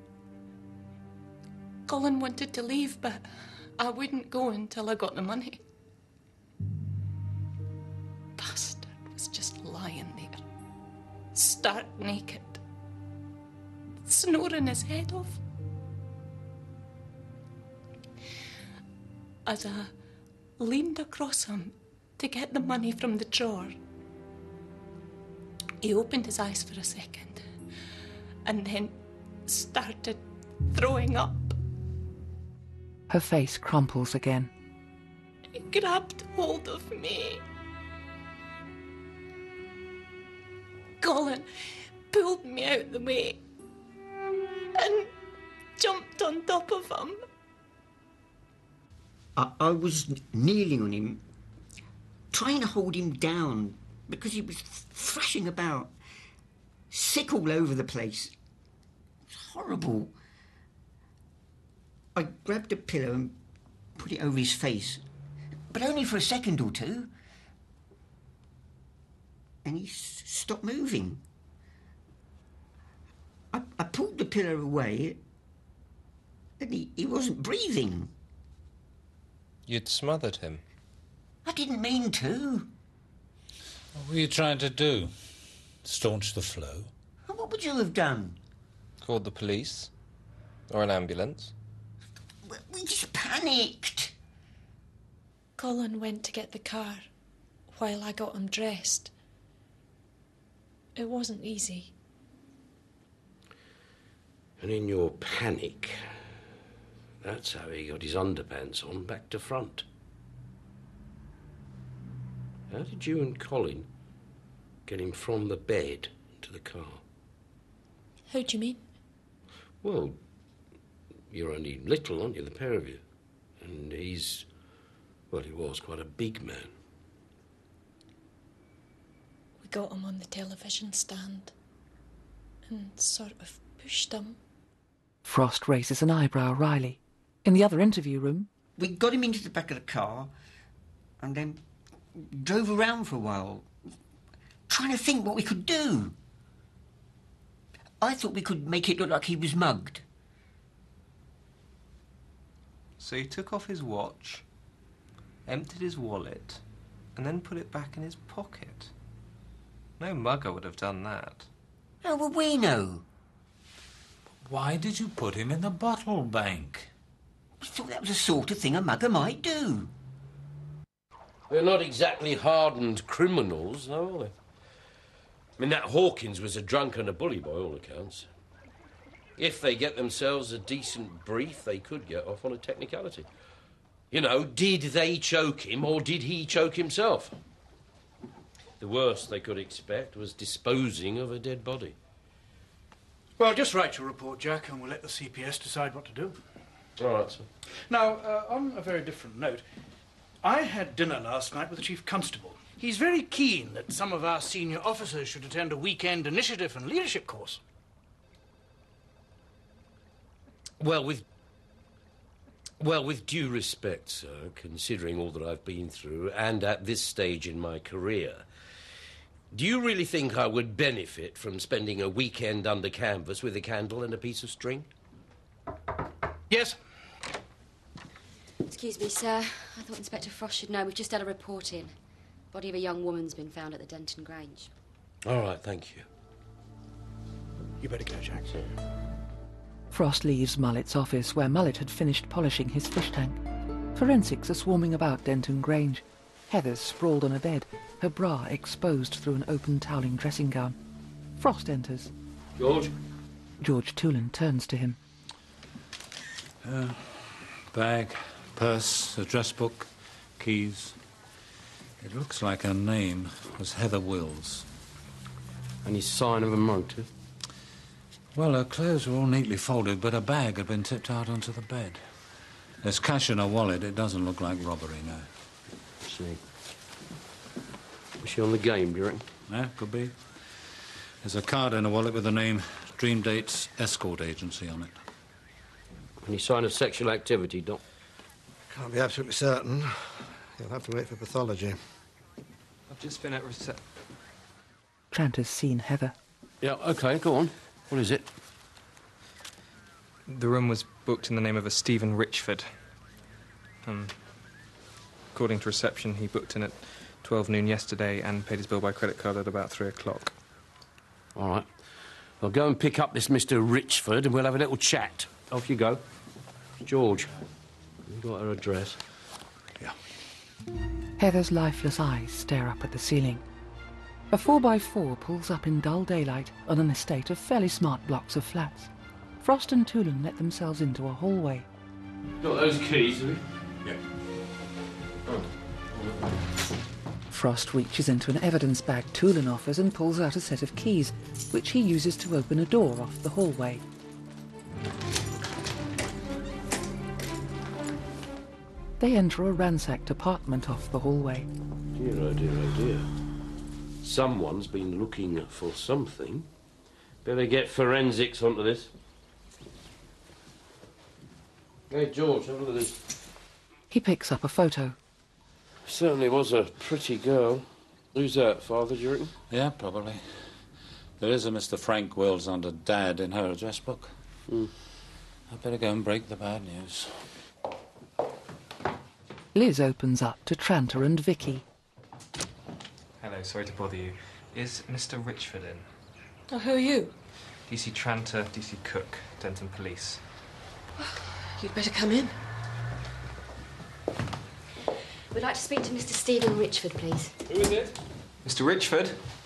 Colin wanted to leave, but I wouldn't go until I got the money. Bastard was just lying there, stark naked, snoring his head off. As I leaned across him to get the money from the drawer, he opened his eyes for a second and then started throwing up. Her face crumples again. He grabbed hold of me. Colin pulled me out the way and jumped on top of him. I was kneeling on him, trying to hold him down because he was thrashing about, sick all over the place. It was horrible. I grabbed a pillow and put it over his face, but only for a second or two. And he stopped moving. I pulled the pillow away and he wasn't breathing. You'd smothered him. I didn't mean to. What were you trying to do? Staunch the flow? What would you have done? Called the police? Or an ambulance? We just panicked. Colin went to get the car while I got him dressed. It wasn't easy. And in your panic, that's how he got his underpants on back to front. How did you and Colin get him from the bed to the car? How do you mean? Well, you're only little, aren't you, the pair of you? And he's, well, he was quite a big man. We got him on the television stand and sort of pushed him. Frost raises an eyebrow wryly. In the other interview room... We got him into the back of the car and then drove around for a while, trying to think what we could do. I thought we could make it look like he was mugged. So he took off his watch, emptied his wallet, and then put it back in his pocket. No mugger would have done that. How would we know? Why did you put him in the bottle bank? I thought that was the sort of thing a mugger might do. They're not exactly hardened criminals, though, are they? I mean, that Hawkins was a drunk and a bully by all accounts. If they get themselves a decent brief, they could get off on a technicality. You know, did they choke him or did he choke himself? The worst they could expect was disposing of a dead body. Well, just write your report, Jack, and we'll let the CPS decide what to do. All right, sir. Now, on a very different note, I had dinner last night with the Chief Constable. He's very keen that some of our senior officers should attend a weekend initiative and leadership course. Well, with due respect, sir, considering all that I've been through, and at this stage in my career, do you really think I would benefit from spending a weekend under canvas with a candle and a piece of string? Yes? Excuse me, sir. I thought Inspector Frost should know. We've just had a report in. Body of a young woman's been found at the Denton Grange. All right, thank you. You better go, Jack. Sir. Frost leaves Mullet's office, where Mullet had finished polishing his fish tank. Forensics are swarming about Denton Grange. Heather's sprawled on a bed, her bra exposed through an open toweling dressing gown. Frost enters. George? George Toulon turns to him. Bag, purse, address book, keys. It looks like her name was Heather Wills. Any sign of a motive? Well, her clothes were all neatly folded, but her bag had been tipped out onto the bed. There's cash in her wallet. It doesn't look like robbery, no. I see. Was she on the game, do you reckon? Yeah, could be. There's a card in her wallet with the name Dream Dates Escort Agency on it. Any sign of sexual activity, Doc? Can't be absolutely certain. You'll have to wait for pathology. I've just been at reception. Tranter's seen Heather. Yeah, OK, go on. What is it? The room was booked in the name of a Stephen Richford. According to reception, he booked in at 12 noon yesterday and paid his bill by credit card at about 3 o'clock. All right. Well, go and pick up this Mr. Richford and we'll have a little chat. Off you go. George, you got her address? Yeah. Heather's lifeless eyes stare up at the ceiling. A 4x4 pulls up in dull daylight on an estate of fairly smart blocks of flats. Frost and Toulon let themselves into a hallway. Got those keys, have you? Yeah. Oh. Frost reaches into an evidence bag Toulon offers and pulls out a set of keys, which he uses to open a door off the hallway. They enter a ransacked apartment off the hallway. Dear, oh dear, oh dear. Someone's been looking for something. Better get forensics onto this. Hey, George, have a look at this. He picks up a photo. Certainly was a pretty girl. Who's that, Father, do you reckon? Yeah, probably. There is a Mr. Frank Wills under Dad in her address book. I'd better go and break the bad news. Liz opens up to Tranter and Vicky. Hello, sorry to bother you. Is Mr. Richford in? Oh, who are you? DC Tranter, DC Cook, Denton Police. You'd better come in. We'd like to speak to Mr. Stephen Richford, please. Who is it? Mr. Richford?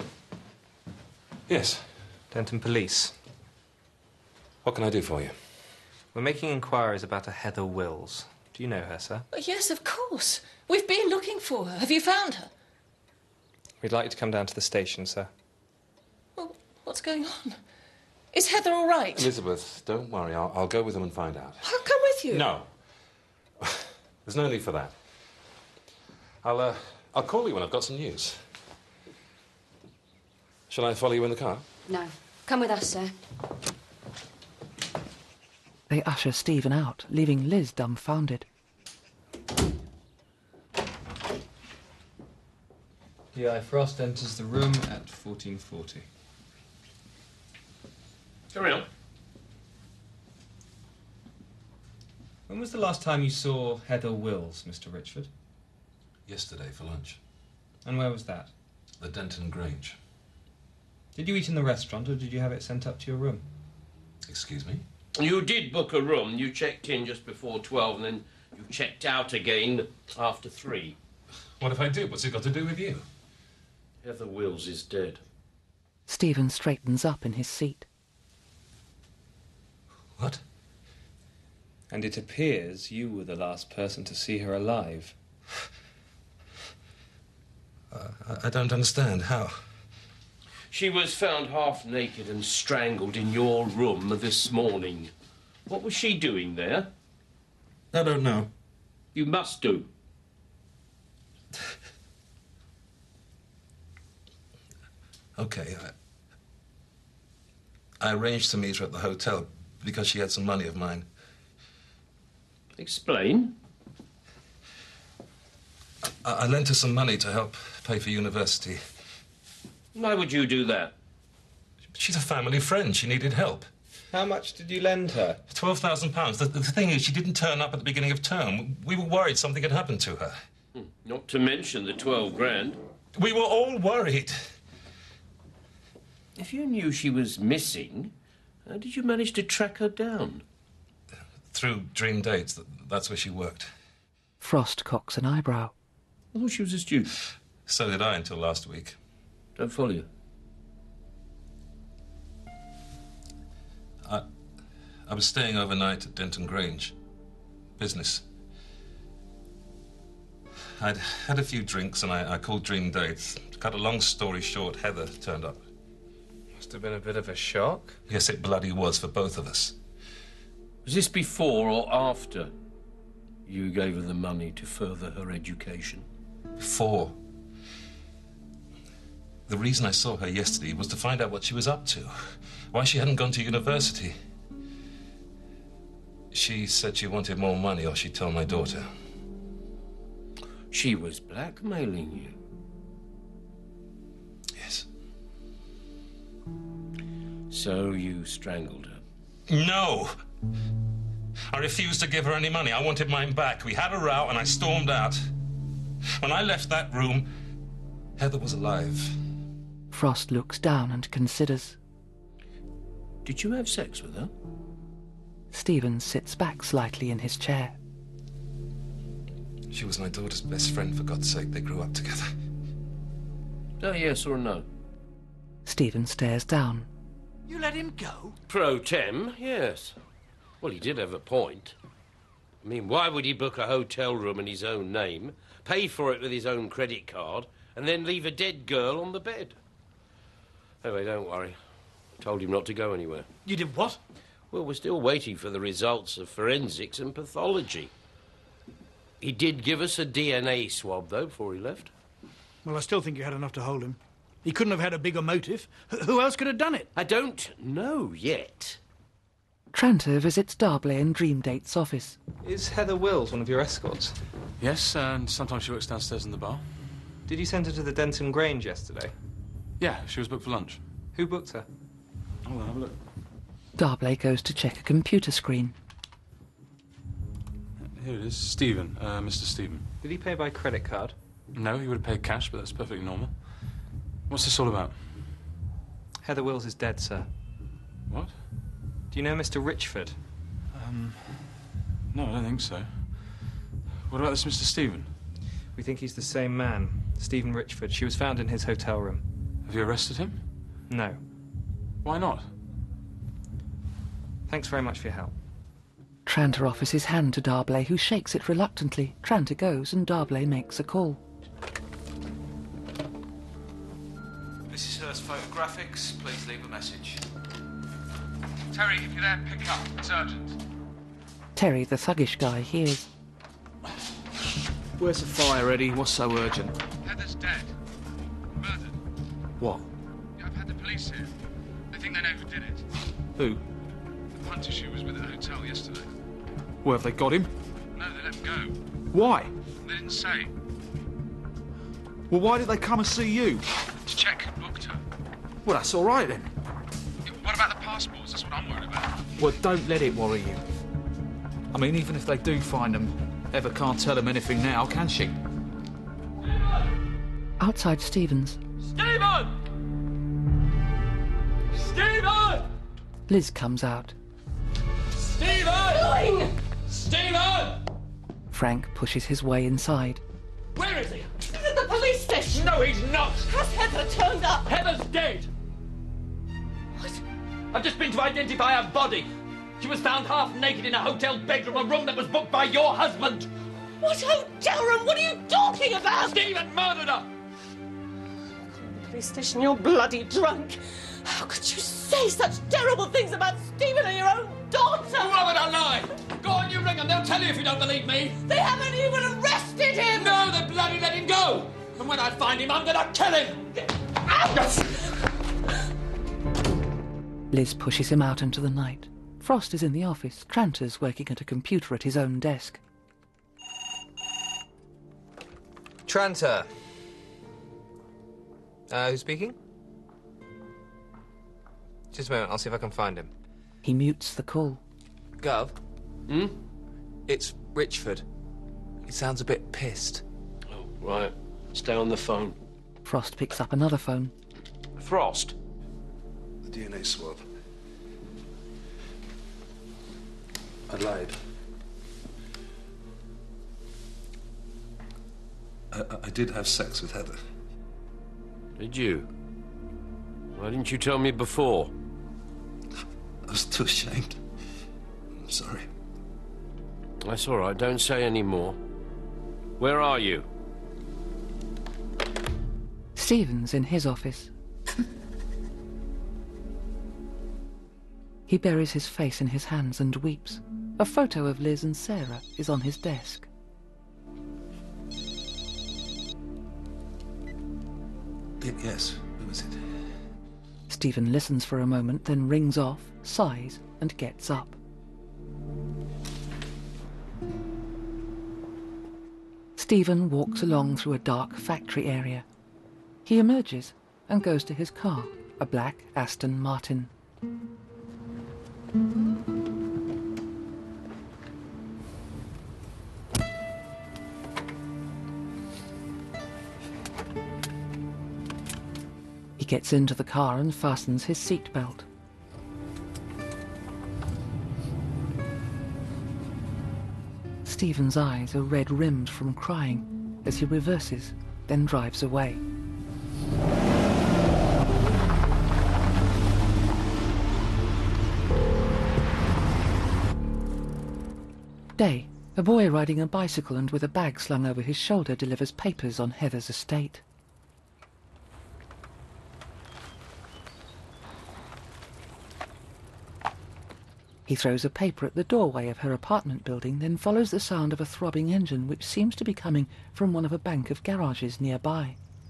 Yes. Denton Police. What can I do for you? We're making inquiries about a Heather Wills. Do you know her, sir? Oh, yes, of course. We've been looking for her. Have you found her? We'd like you to come down to the station, sir. Well, what's going on? Is Heather all right? Elizabeth, don't worry. I'll go with them and find out. I'll come with you. No. There's no need for that. I'll call you when I've got some news. Shall I follow you in the car? No. Come with us, sir. They usher Stephen out, leaving Liz dumbfounded. P.I. Frost enters the room at 14:40. Carry on. When was the last time you saw Heather Wills, Mr. Richford? Yesterday for lunch. And where was that? The Denton Grange. Did you eat in the restaurant, or did you have it sent up to your room? Excuse me? You did book a room. You checked in just before 12, and then you checked out again after 3. What if I do? What's it got to do with you? Heather Wills is dead. Stephen straightens up in his seat. What? And it appears you were the last person to see her alive. I don't understand. How? She was found half naked and strangled in your room this morning. What was she doing there? I don't know. You must do. Okay, I arranged to meet her at the hotel because she had some money of mine. Explain. I lent her some money to help pay for university. Why would you do that? She's a family friend. She needed help. How much did you lend her? £12,000. The thing is, she didn't turn up at the beginning of term. We were worried something had happened to her. Not to mention the 12 grand. We were all worried. If you knew she was missing, how did you manage to track her down? Through Dream Dates. That's where she worked. Frost cocks an eyebrow. I thought she was a student. So did I until last week. Don't follow you. I was staying overnight at Denton Grange. Business. I'd had a few drinks and I called Dream Dates. To cut a long story short, Heather turned up. Must have been a bit of a shock. Yes, it bloody was for both of us. Was this before or after you gave her the money to further her education? Before. The reason I saw her yesterday was to find out what she was up to. Why she hadn't gone to university. She said she wanted more money or she'd tell my daughter. She was blackmailing you? Yes. So you strangled her? No! I refused to give her any money. I wanted mine back. We had a row and I stormed out. When I left that room, Heather was alive. Frost looks down and considers. Did you have sex with her? Stephen sits back slightly in his chair. She was my daughter's best friend, for God's sake. They grew up together. A yes or a no? Stephen stares down. You let him go? Pro tem, yes. Well, he did have a point. I mean, why would he book a hotel room in his own name, pay for it with his own credit card, and then leave a dead girl on the bed? Anyway, don't worry. I told him not to go anywhere. You did what? Well, we're still waiting for the results of forensics and pathology. He did give us a DNA swab, though, before he left. Well, I still think you had enough to hold him. He couldn't have had a bigger motive. Who else could have done it? I don't know yet. Tranter visits Darbley in Dream Date's office. Is Heather Wills one of your escorts? Yes, and sometimes she works downstairs in the bar. Did you send her to the Denton Grange yesterday? Yeah, she was booked for lunch. Who booked her? Hold on, have a look. Darbley goes to check a computer screen. Here it is, Stephen, Mr. Stephen. Did he pay by credit card? No, he would have paid cash, but that's perfectly normal. What's this all about? Heather Wills is dead, sir. What? Do you know Mr. Richford? No, I don't think so. What about this Mr. Stephen? We think he's the same man, Stephen Richford. She was found in his hotel room. Have you arrested him? No. Why not? Thanks very much for your help. Tranter offers his hand to Darbley, who shakes it reluctantly. Tranter goes and Darbley makes a call. This is Hearst Photographics. Please leave a message. Terry, if you're there, pick up. It's urgent. Terry, the thuggish guy, hears. Where's the fire, Eddie? What's so urgent? Heather's dead. Murdered. What? Yeah, I've had the police here. They think they know who did it. Who? The punter who was with at the hotel yesterday. Where have they got him? No, they let him go. Why? They didn't say. Well, why did they come and see you? To check who booked her. Well, that's all right then. Yeah, what about the passports? That's what I'm worried about. Well, don't let it worry you. I mean, even if they do find them, Heather can't tell them anything now, can she? Outside Stephen's. Stephen! Stephen! Liz comes out. Stephen! Stephen! Frank pushes his way inside. Where is he? He's at the police station. No, he's not. Has Heather turned up? Heather's dead. What? I've just been to identify her body. She was found half naked in a hotel bedroom, a room that was booked by your husband. What hotel room? What are you talking about? Stephen murdered her. Police station, you're bloody drunk. How could you say such terrible things about Stephen and your own daughter? Why would I lie? Go on, you ring them. They'll tell you if you don't believe me. They haven't even arrested him. No, they bloody let him go. And when I find him, I'm gonna kill him. Liz pushes him out into the night. Frost is in the office. Tranter's working at a computer at his own desk. Tranter. Who's speaking? Just a moment, I'll see if I can find him. He mutes the call. Gov? It's Richford. He sounds a bit pissed. Oh, right. Stay on the phone. Frost picks up another phone. Frost? The DNA swab. I lied. I did have sex with Heather. Did you? Why didn't you tell me before? I was too ashamed. I'm sorry. That's all right. Don't say any more. Where are you? Stephen's in his office. He buries his face in his hands and weeps. A photo of Liz and Sarah is on his desk. Yes, who was it? Stephen listens for a moment, then rings off, sighs, and gets up. Stephen walks along through a dark factory area. He emerges and goes to his car, a black Aston Martin. He gets into the car and fastens his seatbelt. Stephen's eyes are red-rimmed from crying as he reverses, then drives away. Day. A boy riding a bicycle and with a bag slung over his shoulder delivers papers on Heather's estate. He throws a paper at the doorway of her apartment building, then follows the sound of a throbbing engine which seems to be coming from one of a bank of garages nearby.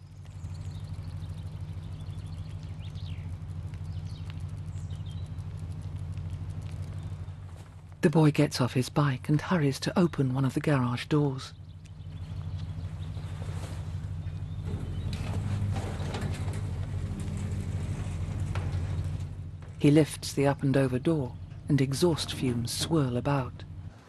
The boy gets off his bike and hurries to open one of the garage doors. He lifts the up and over door, and exhaust fumes swirl about.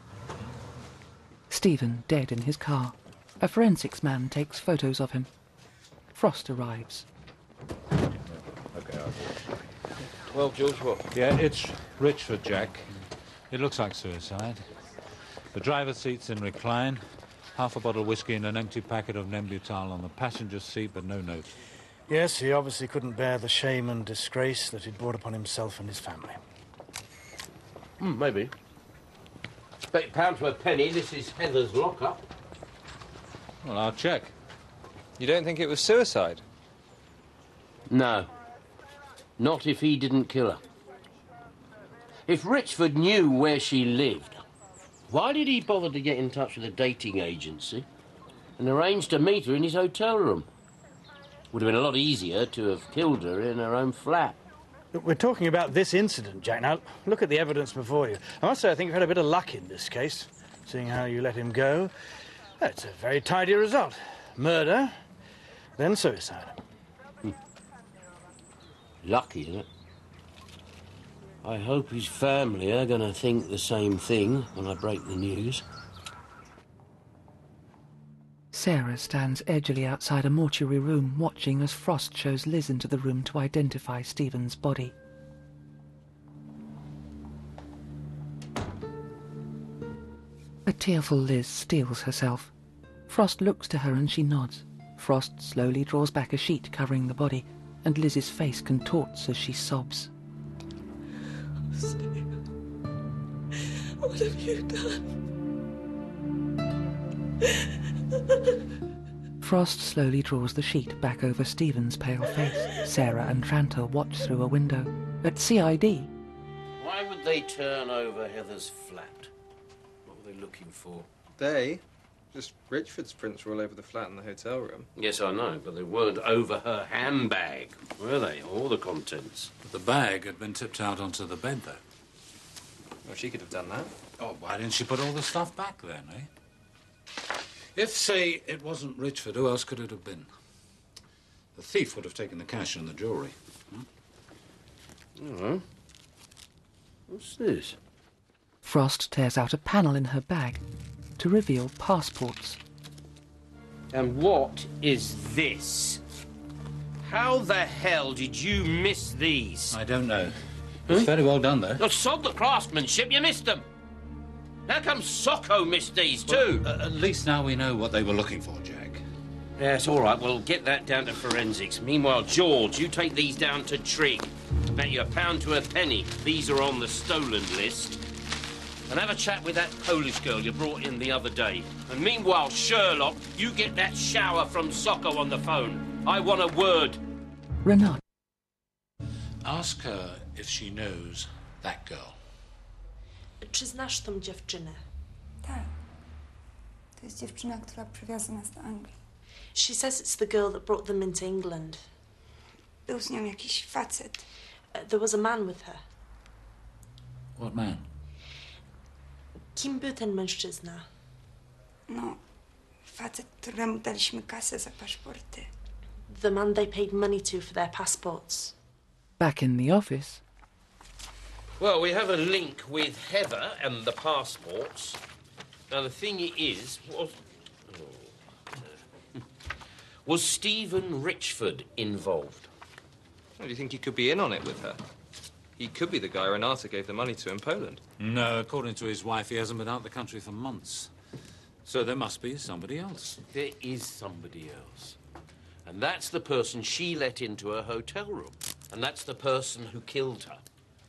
Stephen dead in his car. A forensics man takes photos of him. Frost arrives. Okay, 12 George what? Yeah, it's Richford, Jack. It looks like suicide. The driver's seat's in recline. Half a bottle of whiskey and an empty packet of Nembutal on the passenger seat, but no note. Yes, he obviously couldn't bear the shame and disgrace that he'd brought upon himself and his family. Maybe. £30 for a penny. This is Heather's lock-up. Well, I'll check. You don't think it was suicide? No. Not if he didn't kill her. If Richford knew where she lived, why did he bother to get in touch with a dating agency and arrange to meet her in his hotel room? Would have been a lot easier to have killed her in her own flat. We're talking about this incident, Jack. Now, look at the evidence before you. I must say I think you've had a bit of luck in this case, seeing how you let him go. That's a very tidy result. Murder, then suicide. Lucky, isn't it? I hope his family are going to think the same thing when I break the news. Sarah stands edgily outside a mortuary room, watching as Frost shows Liz into the room to identify Stephen's body. tearful Liz steels herself. Frost looks to her and she nods. Frost slowly draws back a sheet covering the body, and Liz's face contorts as she sobs. What have you done? Frost slowly draws the sheet back over Stephen's pale face. Sarah and Tranter watch through a window. At CID... Why would they turn over Heather's flat? What were they looking for? They? Just Richford's prints were all over the flat and the hotel room. Yes, I know, but they weren't over her handbag, were they? Or the contents. The bag had been tipped out onto the bed, though. Well, she could have done that. Oh, why didn't she put all the stuff back then, eh? If, say, it wasn't Richford, who else could it have been? The thief would have taken the cash and the jewellery. Oh. What's this? Frost tears out a panel in her bag to reveal passports. And what is this? How the hell did you miss these? I don't know. It's very well done, though. Oh, sod the craftsmanship, you missed them. How come Socko missed these too? Well, at least now we know what they were looking for, Jack. Yes, all right, we'll get that down to forensics. Meanwhile, George, you take these down to Trig. Bet you £1 to a penny these are on the stolen list. And have a chat with that Polish girl you brought in the other day. And meanwhile, Sherlock, you get that shower from Socko on the phone. I want a word. Renat. Ask her if she knows that girl. Czy znasz tą dziewczynę? Tak. To jest dziewczyna, która przywiozła nas do Anglii. She says it's the girl that brought them into England. Był z nią jakiś facet. There was a man with her. What man? Kim był ten mężczyzna? No, facet, któremu daliśmy kasę za paszporty. The man they paid money to for their passports. Back in the office... Well, we have a link with Heather and the passports. Now, the thing is, was Stephen Richford involved? Well, do you think he could be in on it with her? He could be the guy Renata gave the money to in Poland. No, according to his wife, he hasn't been out the country for months. So there must be somebody else. There is somebody else. And that's the person she let into her hotel room. And that's the person who killed her.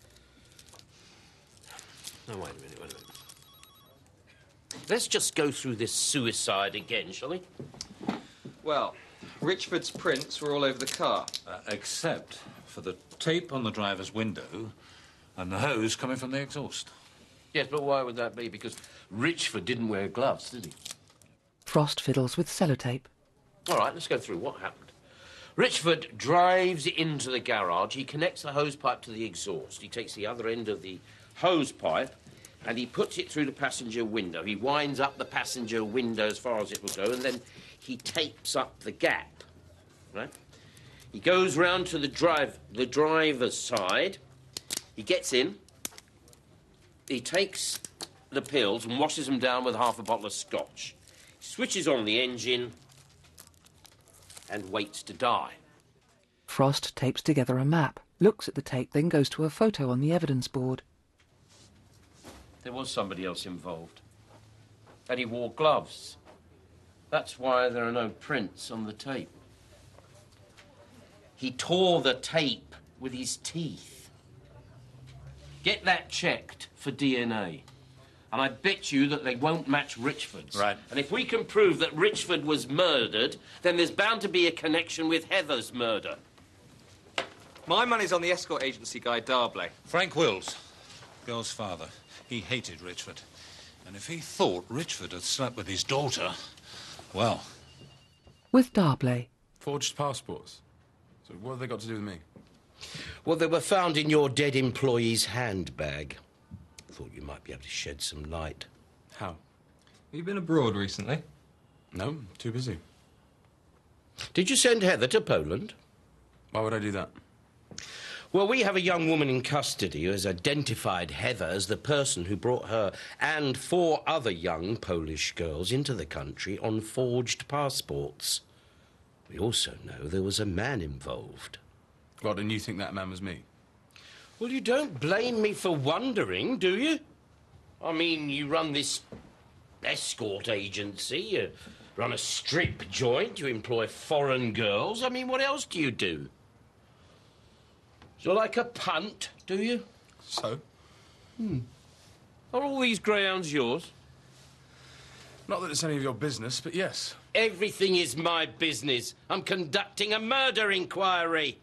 No, wait a minute. Let's just go through this suicide again, shall we? Well, Richford's prints were all over the car. Except for the tape on the driver's window and the hose coming from the exhaust. Yes, but why would that be? Because Richford didn't wear gloves, did he? Frost fiddles with sellotape. All right, let's go through what happened. Richford drives into the garage. He connects the hose pipe to the exhaust. He takes the other end of the hose pipe and he puts it through the passenger window. He winds up the passenger window as far as it will go, and then he tapes up the gap, right? He goes round to the driver's side. He gets in. He takes the pills and washes them down with half a bottle of scotch. He switches on the engine and waits to die. Frost tapes together a map, looks at the tape, then goes to a photo on the evidence board. There was somebody else involved. And he wore gloves. That's why there are no prints on the tape. He tore the tape with his teeth. Get that checked for DNA. And I bet you that they won't match Richford's. Right. And if we can prove that Richford was murdered, then there's bound to be a connection with Heather's murder. My money's on the escort agency guy, Darbley. Frank Wills, girl's father. He hated Richford. And if he thought Richford had slept with his daughter, well... With Darbley. Forged passports. So what have they got to do with me? Well, they were found in your dead employee's handbag. Thought you might be able to shed some light. How? Have you been abroad recently? No, too busy. Did you send Heather to Poland? Why would I do that? Well, we have a young woman in custody who has identified Heather as the person who brought her and 4 other young Polish girls into the country on forged passports. We also know there was a man involved. God, and you think that man was me? Well, you don't blame me for wondering, do you? I mean, you run this escort agency, you run a strip joint, you employ foreign girls. I mean, what else do you do? So like a punt, do you? So? Are all these greyhounds yours? Not that it's any of your business, but yes. Everything is my business. I'm conducting a murder inquiry.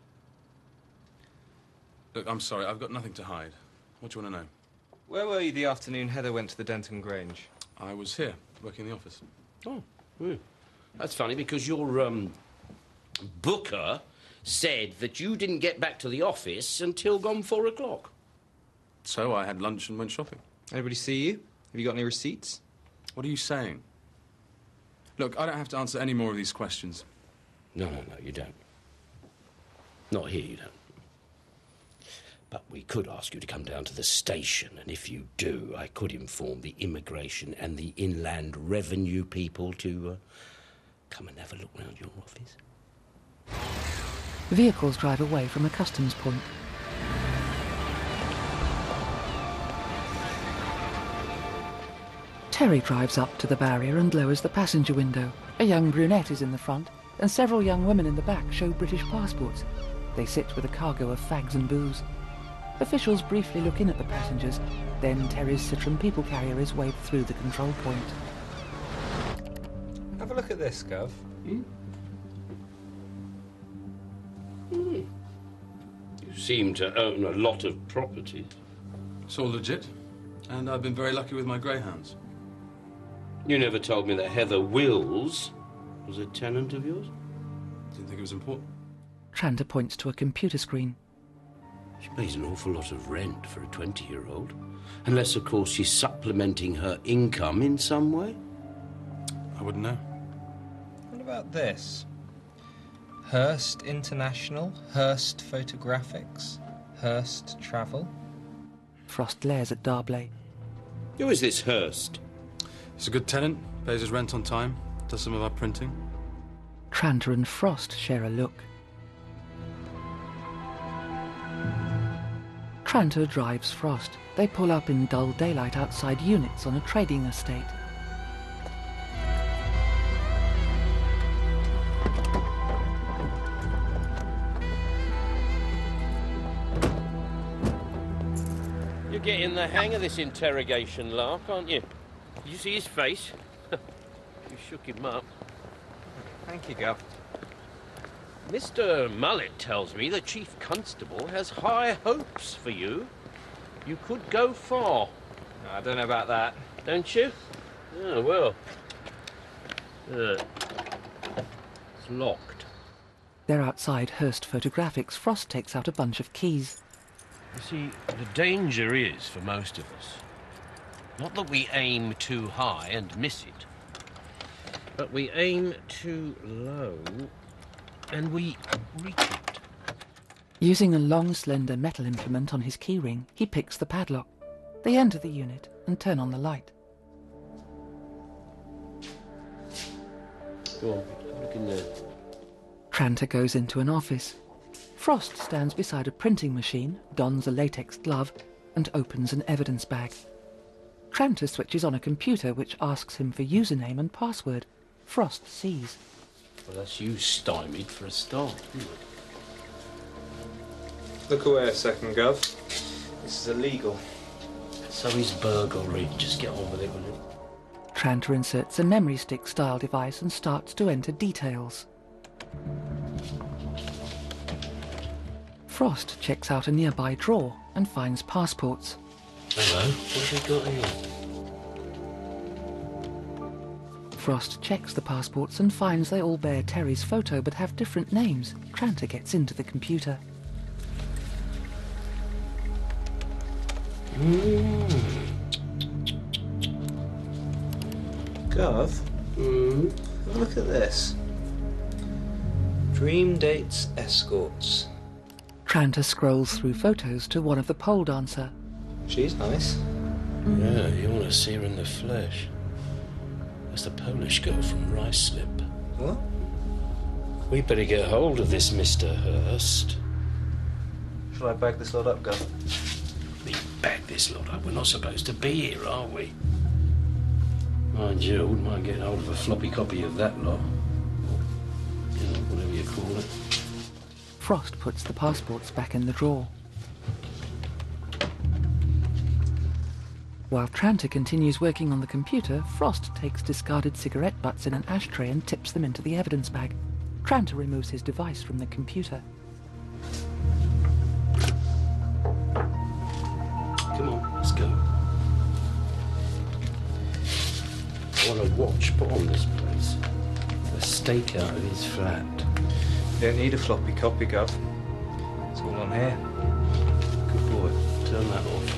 Look, I'm sorry, I've got nothing to hide. What do you want to know? Where were you the afternoon Heather went to the Denton Grange? I was here, working in the office. Oh, that's funny, because your, booker said that you didn't get back to the office until gone 4 o'clock. So I had lunch and went shopping. Anybody see you? Have you got any receipts? What are you saying? Look, I don't have to answer any more of these questions. No, you don't. Not here, you don't. But we could ask you to come down to the station, and if you do, I could inform the immigration and the inland revenue people to come and have a look round your office. Vehicles drive away from a customs point. Terry drives up to the barrier and lowers the passenger window. A young brunette is in the front, and several young women in the back show British passports. They sit with a cargo of fags and booze. Officials briefly look in at the passengers, then Terry's Citroen people carrier is waved through the control point. Have a look at this, Gov. You seem to own a lot of property. It's all legit, and I've been very lucky with my greyhounds. You never told me that Heather Wills was a tenant of yours? Didn't think it was important. Tranter points to a computer screen. She pays an awful lot of rent for a 20-year-old. Unless, of course, she's supplementing her income in some way. I wouldn't know. What about this? Hearst International, Hearst Photographics, Hearst Travel. Frost glares at Darblay. Who is this Hearst? He's a good tenant, pays his rent on time, does some of our printing. Tranter and Frost share a look. Tranter drives Frost. They pull up in dull daylight outside units on a trading estate. You're getting the hang of this interrogation lark, aren't you? Did you see his face? You shook him up. Thank you, Gov. Mr. Mullet tells me the Chief Constable has high hopes for you. You could go far. I don't know about that. Don't you? Oh, well. It's locked. They're outside Hearst Photographics. Frost takes out a bunch of keys. You see, the danger is, for most of us, not that we aim too high and miss it, but we aim too low and we reach it. Using a long, slender metal implement on his keyring, he picks the padlock. They enter the unit and turn on the light. Go on, have a look in there. Tranter goes into an office. Frost stands beside a printing machine, dons a latex glove, and opens an evidence bag. Tranter switches on a computer which asks him for username and password. Frost sees. Well, that's you stymied for a start, isn't it? Look away a second, Gov. This is illegal. So is burglary. Just get on with it, will you? Tranter inserts a memory stick-style device and starts to enter details. Frost checks out a nearby drawer and finds passports. Hello, what have we got here? Frost checks the passports and finds they all bear Terry's photo but have different names. Tranter gets into the computer. Gov? Have a look at this. Dream Dates Escorts. Tranter scrolls through photos to one of the pole dancer. She's nice. Yeah, you want to see her in the flesh. That's the Polish girl from Ruislip. What? We better get hold of this Mr. Hearst. Shall I bag this lot up, Gov? We bag this lot up? We're not supposed to be here, are we? Mind you, I wouldn't mind getting hold of a floppy copy of that lot. You know, whatever you call it. Frost puts the passports back in the drawer. While Tranter continues working on the computer, Frost takes discarded cigarette butts in an ashtray and tips them into the evidence bag. Tranter removes his device from the computer. Come on, let's go. I want a watch put on this place. A stakeout of his flat. You don't need a floppy copy, Gov. It's all on here. Good boy. Turn that off.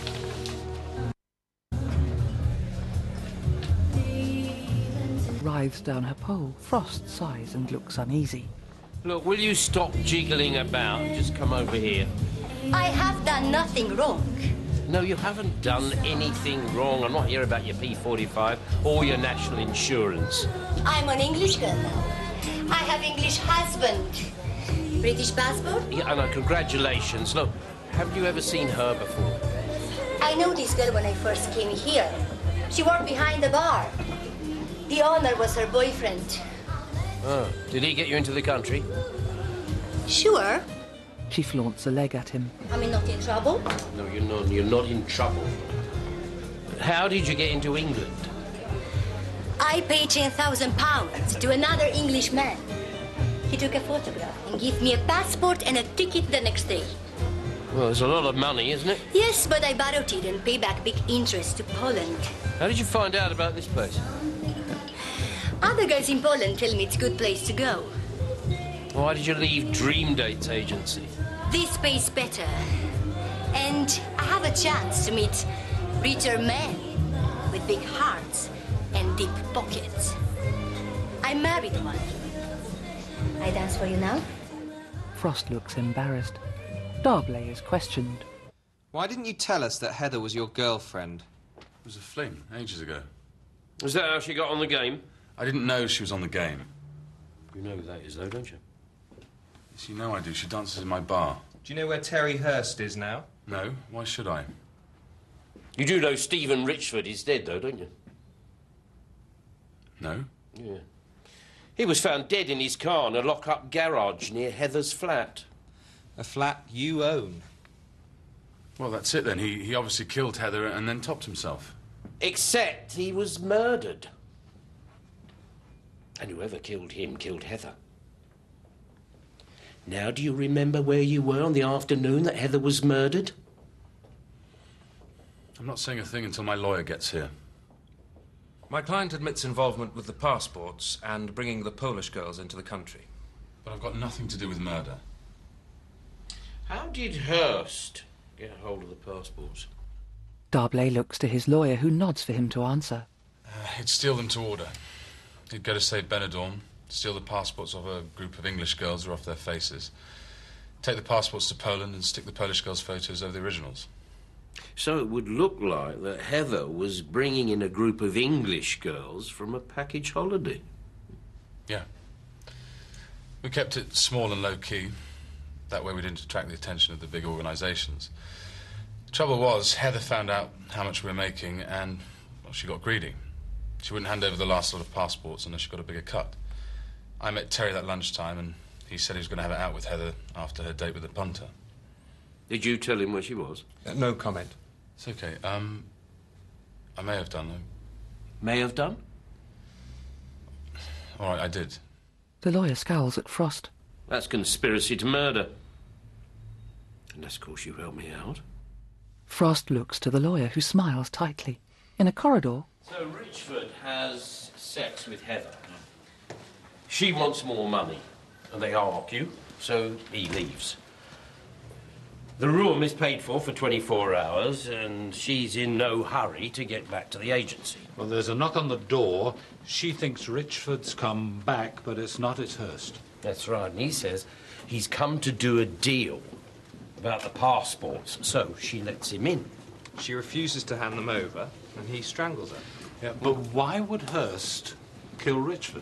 Writhes down her pole. Frost sighs and looks uneasy. Look, will you stop jiggling about and just come over here? I have done nothing wrong. No, you haven't done anything wrong. I'm not here about your P45 or your national insurance. I'm an English girl now. I have English husband. British passport? Yeah, no, congratulations. Look, have you ever seen her before? I know this girl when I first came here. She worked behind the bar. The owner was her boyfriend. Oh, did he get you into the country? Sure. She flaunts a leg at him. Am I not in trouble? No, you're not. You're not in trouble. How did you get into England? I paid £10,000 to another Englishman. He took a photograph and gave me a passport and a ticket the next day. Well, it's a lot of money, isn't it? Yes, but I borrowed it and pay back big interest to Poland. How did you find out about this place? Other guys in Poland tell me it's a good place to go. Why did you leave Dream Dates Agency? This pays better. And I have a chance to meet richer men with big hearts and deep pockets. I married one. I dance for you now? Frost looks embarrassed. Darblay is questioned. Why didn't you tell us that Heather was your girlfriend? It was a fling, ages ago. Is that how she got on the game? I didn't know she was on the game. You know who that is, though, don't you? Yes, you know I do. She dances in my bar. Do you know where Terry Hurst is now? No, why should I? You do know Stephen Richford is dead, though, don't you? No? Yeah. He was found dead in his car in a lock-up garage near Heather's flat. A flat you own? Well, that's it then. He obviously killed Heather and then topped himself. Except he was murdered. And whoever killed him killed Heather. Now, do you remember where you were on the afternoon that Heather was murdered? I'm not saying a thing until my lawyer gets here. My client admits involvement with the passports and bringing the Polish girls into the country. But I've got nothing to do with murder. How did Hurst get hold of the passports? Darblay looks to his lawyer, who nods for him to answer. He'd steal them to order. He'd go to, say, Benidorm, steal the passports of a group of English girls who are off their faces, take the passports to Poland and stick the Polish girls' photos over the originals. So it would look like that Heather was bringing in a group of English girls from a package holiday. Yeah. We kept it small and low-key. That way we didn't attract the attention of the big organisations. The trouble was, Heather found out how much we were making and, well, she got greedy. She wouldn't hand over the last lot of passports unless she got a bigger cut. I met Terry that lunchtime and he said he was going to have it out with Heather after her date with the punter. Did you tell him where she was? No comment. It's okay. I may have done. May have done? All right, I did. The lawyer scowls at Frost. That's conspiracy to murder. Unless, of course, you help me out. Frost looks to the lawyer, who smiles tightly. In a corridor... So Richford has sex with Heather. She wants more money, and they argue, so he leaves. The room is paid for 24 hours, and she's in no hurry to get back to the agency. Well, there's a knock on the door. She thinks Richford's come back, but it's not, it's Hurst. That's right, and he says he's come to do a deal about the passports, so she lets him in. She refuses to hand them over, and he strangles her. Yeah, but why would Hurst kill Richford?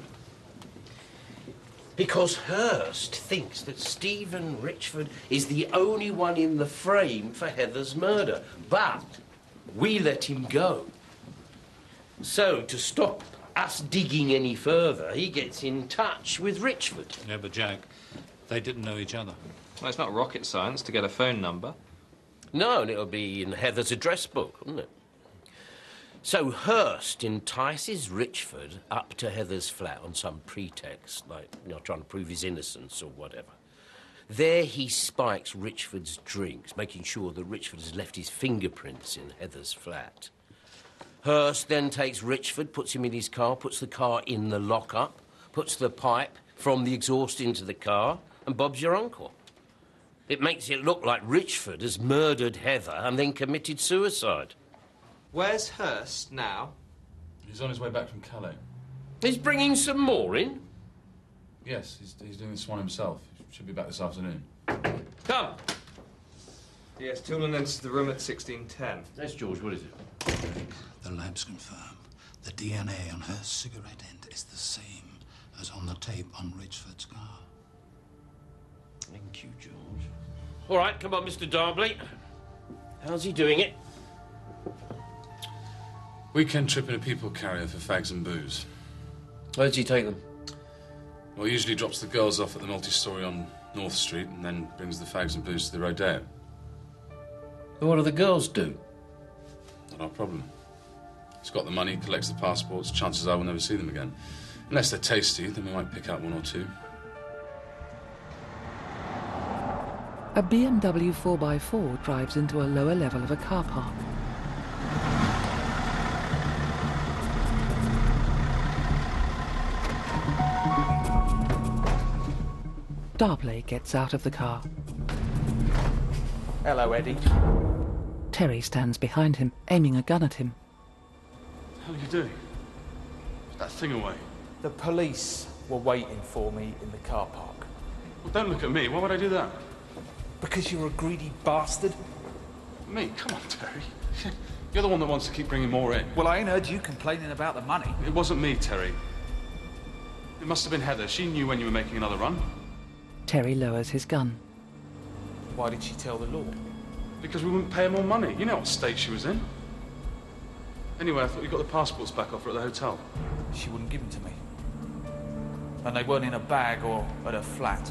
Because Hurst thinks that Stephen Richford is the only one in the frame for Heather's murder. But we let him go. So, to stop us digging any further, he gets in touch with Richford. Yeah, but Jack, they didn't know each other. Well, it's not rocket science to get a phone number. No, and it'll be in Heather's address book, wouldn't it? So Hurst entices Richford up to Heather's flat on some pretext, like, trying to prove his innocence or whatever. There he spikes Richford's drinks, making sure that Richford has left his fingerprints in Heather's flat. Hurst then takes Richford, puts him in his car, puts the car in the lockup, puts the pipe from the exhaust into the car, and Bob's your uncle. It makes it look like Richford has murdered Heather and then committed suicide. Where's Hurst now? He's on his way back from Calais. He's bringing some more in? Yes, he's doing this one himself. Should be back this afternoon. Come. Yes, Toulon enters the room at 16:10. Yes, George, what is it? The labs confirm the DNA on her cigarette end is the same as on the tape on Richford's car. Thank you, George. All right, come on, Mr. Darbley. How's he doing it? Weekend trip in a people carrier for fags and booze. Where does he take them? Well, he usually drops the girls off at the multi-storey on North Street and then brings the fags and booze to the Rodeo. What do the girls do? Not our problem. He's got the money, collects the passports, chances are we'll never see them again. Unless they're tasty, then we might pick out one or two. A BMW 4x4 drives into a lower level of a car park. Darbley gets out of the car. Hello, Eddie. Terry stands behind him, aiming a gun at him. What the hell are you doing? Put that thing away. The police were waiting for me in the car park. Well, don't look at me. Why would I do that? Because you're a greedy bastard. Me? Come on, Terry. You're the one that wants to keep bringing more in. Well, I ain't heard you complaining about the money. It wasn't me, Terry. It must have been Heather. She knew when you were making another run. Terry lowers his gun. Why did she tell the law? Because we wouldn't pay her more money. You know what state she was in. Anyway, I thought you got the passports back off her at the hotel. She wouldn't give them to me. And they weren't in a bag or at her flat.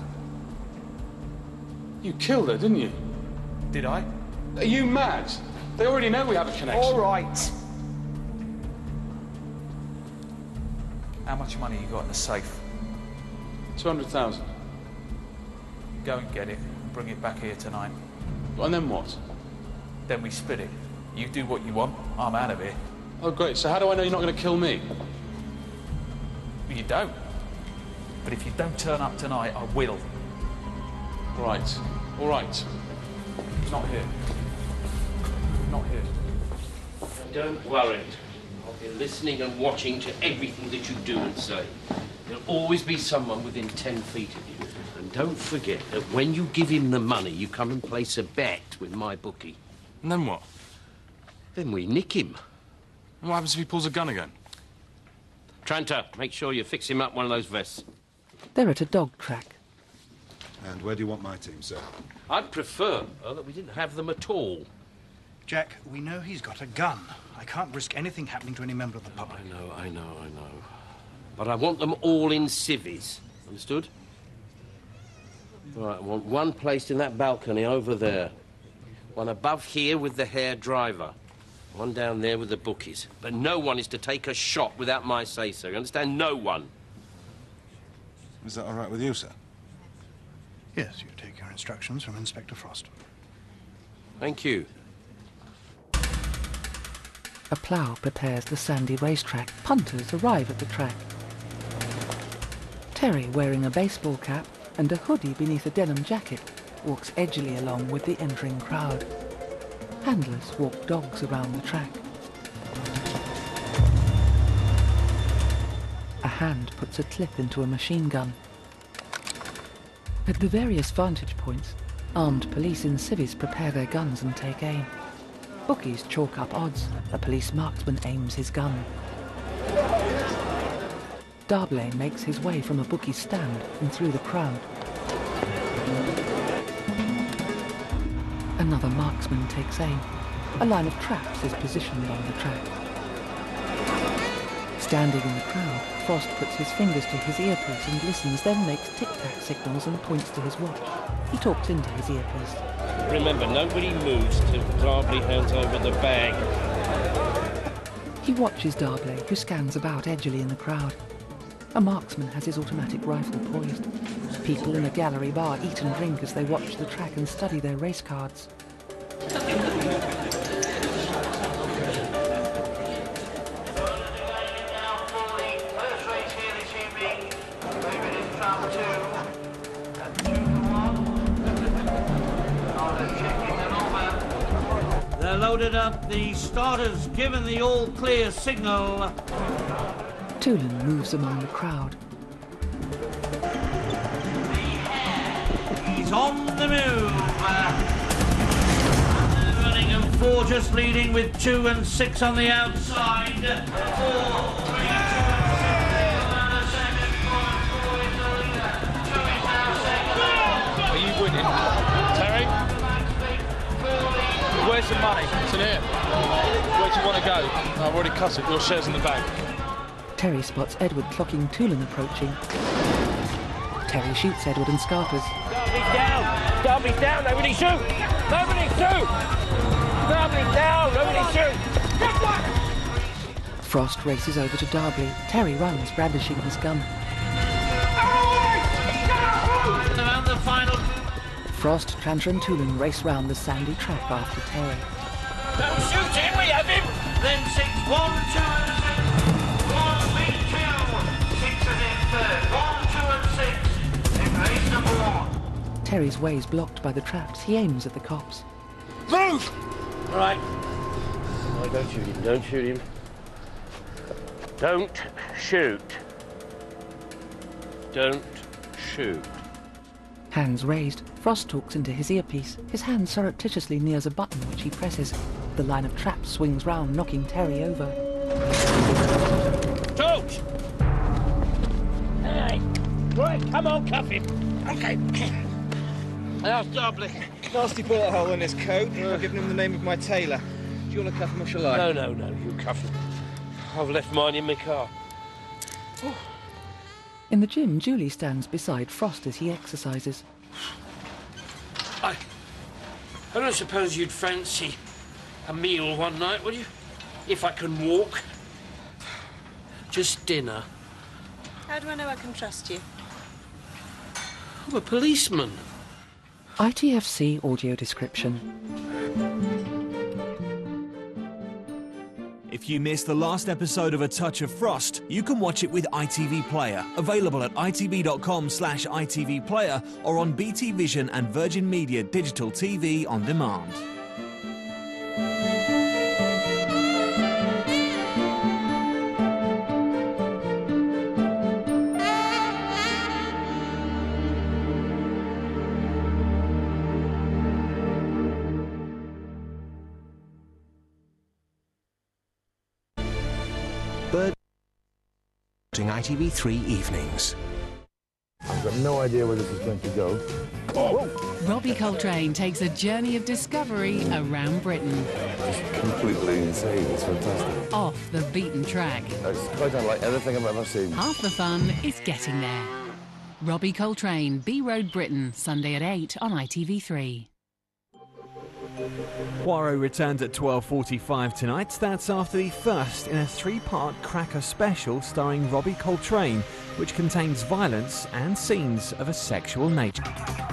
You killed her, didn't you? Did I? Are you mad? They already know we have a connection. All right. How much money you got in the safe? 200,000. Go and get it and bring it back here tonight. And then what? Then we split it. You do what you want, I'm out of here. Oh, great. So how do I know you're not going to kill me? Well, you don't. But if you don't turn up tonight, I will. Right. All right. Not here. Not here. Don't worry. I'll be listening and watching to everything that you do and say. There'll always be someone within 10 feet of you. And don't forget that when you give him the money, you come and place a bet with my bookie. And then what? Then we nick him. And what happens if he pulls a gun again? Tranter, make sure you fix him up one of those vests. They're at a dog track. And where do you want my team, sir? I'd prefer that we didn't have them at all. Jack, we know he's got a gun. I can't risk anything happening to any member of the public. I know. But I want them all in civvies. Understood? All right, I want one placed in that balcony over there. One above here with the hair driver. One down there with the bookies. But no one is to take a shot without my say-so. You understand? No one. Is that all right with you, sir? Yes, you take your instructions from Inspector Frost. Thank you. A plough prepares the sandy racetrack. Punters arrive at the track. Terry, wearing a baseball cap and a hoodie beneath a denim jacket, walks edgily along with the entering crowd. Handlers walk dogs around the track. A hand puts a clip into a machine gun. At the various vantage points, armed police in civvies prepare their guns and take aim. Bookies chalk up odds. A police marksman aims his gun. Darbley makes his way from a bookie's stand and through the crowd. Another marksman takes aim. A line of traps is positioned on the track. Standing in the crowd, Frost puts his fingers to his earpiece and listens, then makes tic-tac signals and points to his watch. He talks into his earpiece. Remember, nobody moves till Darby hands over the bag. He watches Darby, who scans about edgily in the crowd. A marksman has his automatic rifle poised. People in a gallery bar eat and drink as they watch the track and study their race cards. They're loaded up. The starter's given the all-clear signal. Toulon moves among the crowd. He's on the move. Running and 4 just leading with 2 and 6 on the outside. 4, 3, 2 and 6. Are you winning? Terry? Where's the money? It's in here. Where do you want to go? I've already cut it. Your share's in the bag. Terry spots Edward clocking Toulon approaching. Terry shoots Edward and scarpers. Darby's down! Darby's down! Nobody shoot! Nobody shoot! Darby's down! Nobody shoot! Frost races over to Darby. Terry runs, brandishing his gun. Around the final. Frost, Tranter and Toulon race round the sandy track after Terry. Don't shoot him, we have him! Then 6, 1, 2 and 6. Terry's way is blocked by the traps. He aims at the cops. Move! All right. No, don't shoot him. Don't shoot him. Don't shoot. Don't shoot. Hands raised, Frost talks into his earpiece. His hand surreptitiously nears a button which he presses. The line of traps swings round, knocking Terry over. Don't! Hey! Right, come on, cuff him. Okay. How's Darby? Nasty bullet hole in his coat. I've given him the name of my tailor. Do you want to cuff him or shall I? No, you cuff him. I've left mine in my car. In the gym, Julie stands beside Frost as he exercises. I don't suppose you'd fancy a meal one night, would you? If I can walk. Just dinner. How do I know I can trust you? I'm a policeman. ITFC audio description. If you missed the last episode of A Touch of Frost, you can watch it with ITV Player, available at itv.com/ITV Player or on BT Vision and Virgin Media Digital TV on demand. ITV3 evenings. I've got no idea where this is going to go. Oh. Robbie Coltrane takes a journey of discovery around Britain. It's completely insane. It's fantastic. Off the beaten track. It's quite unlike anything I've ever seen. Half the fun is getting there. Robbie Coltrane, B Road Britain, Sunday at 8 on ITV3. Poirot returns at 12:45 tonight. That's after the first in a 3-part Cracker special starring Robbie Coltrane, which contains violence and scenes of a sexual nature.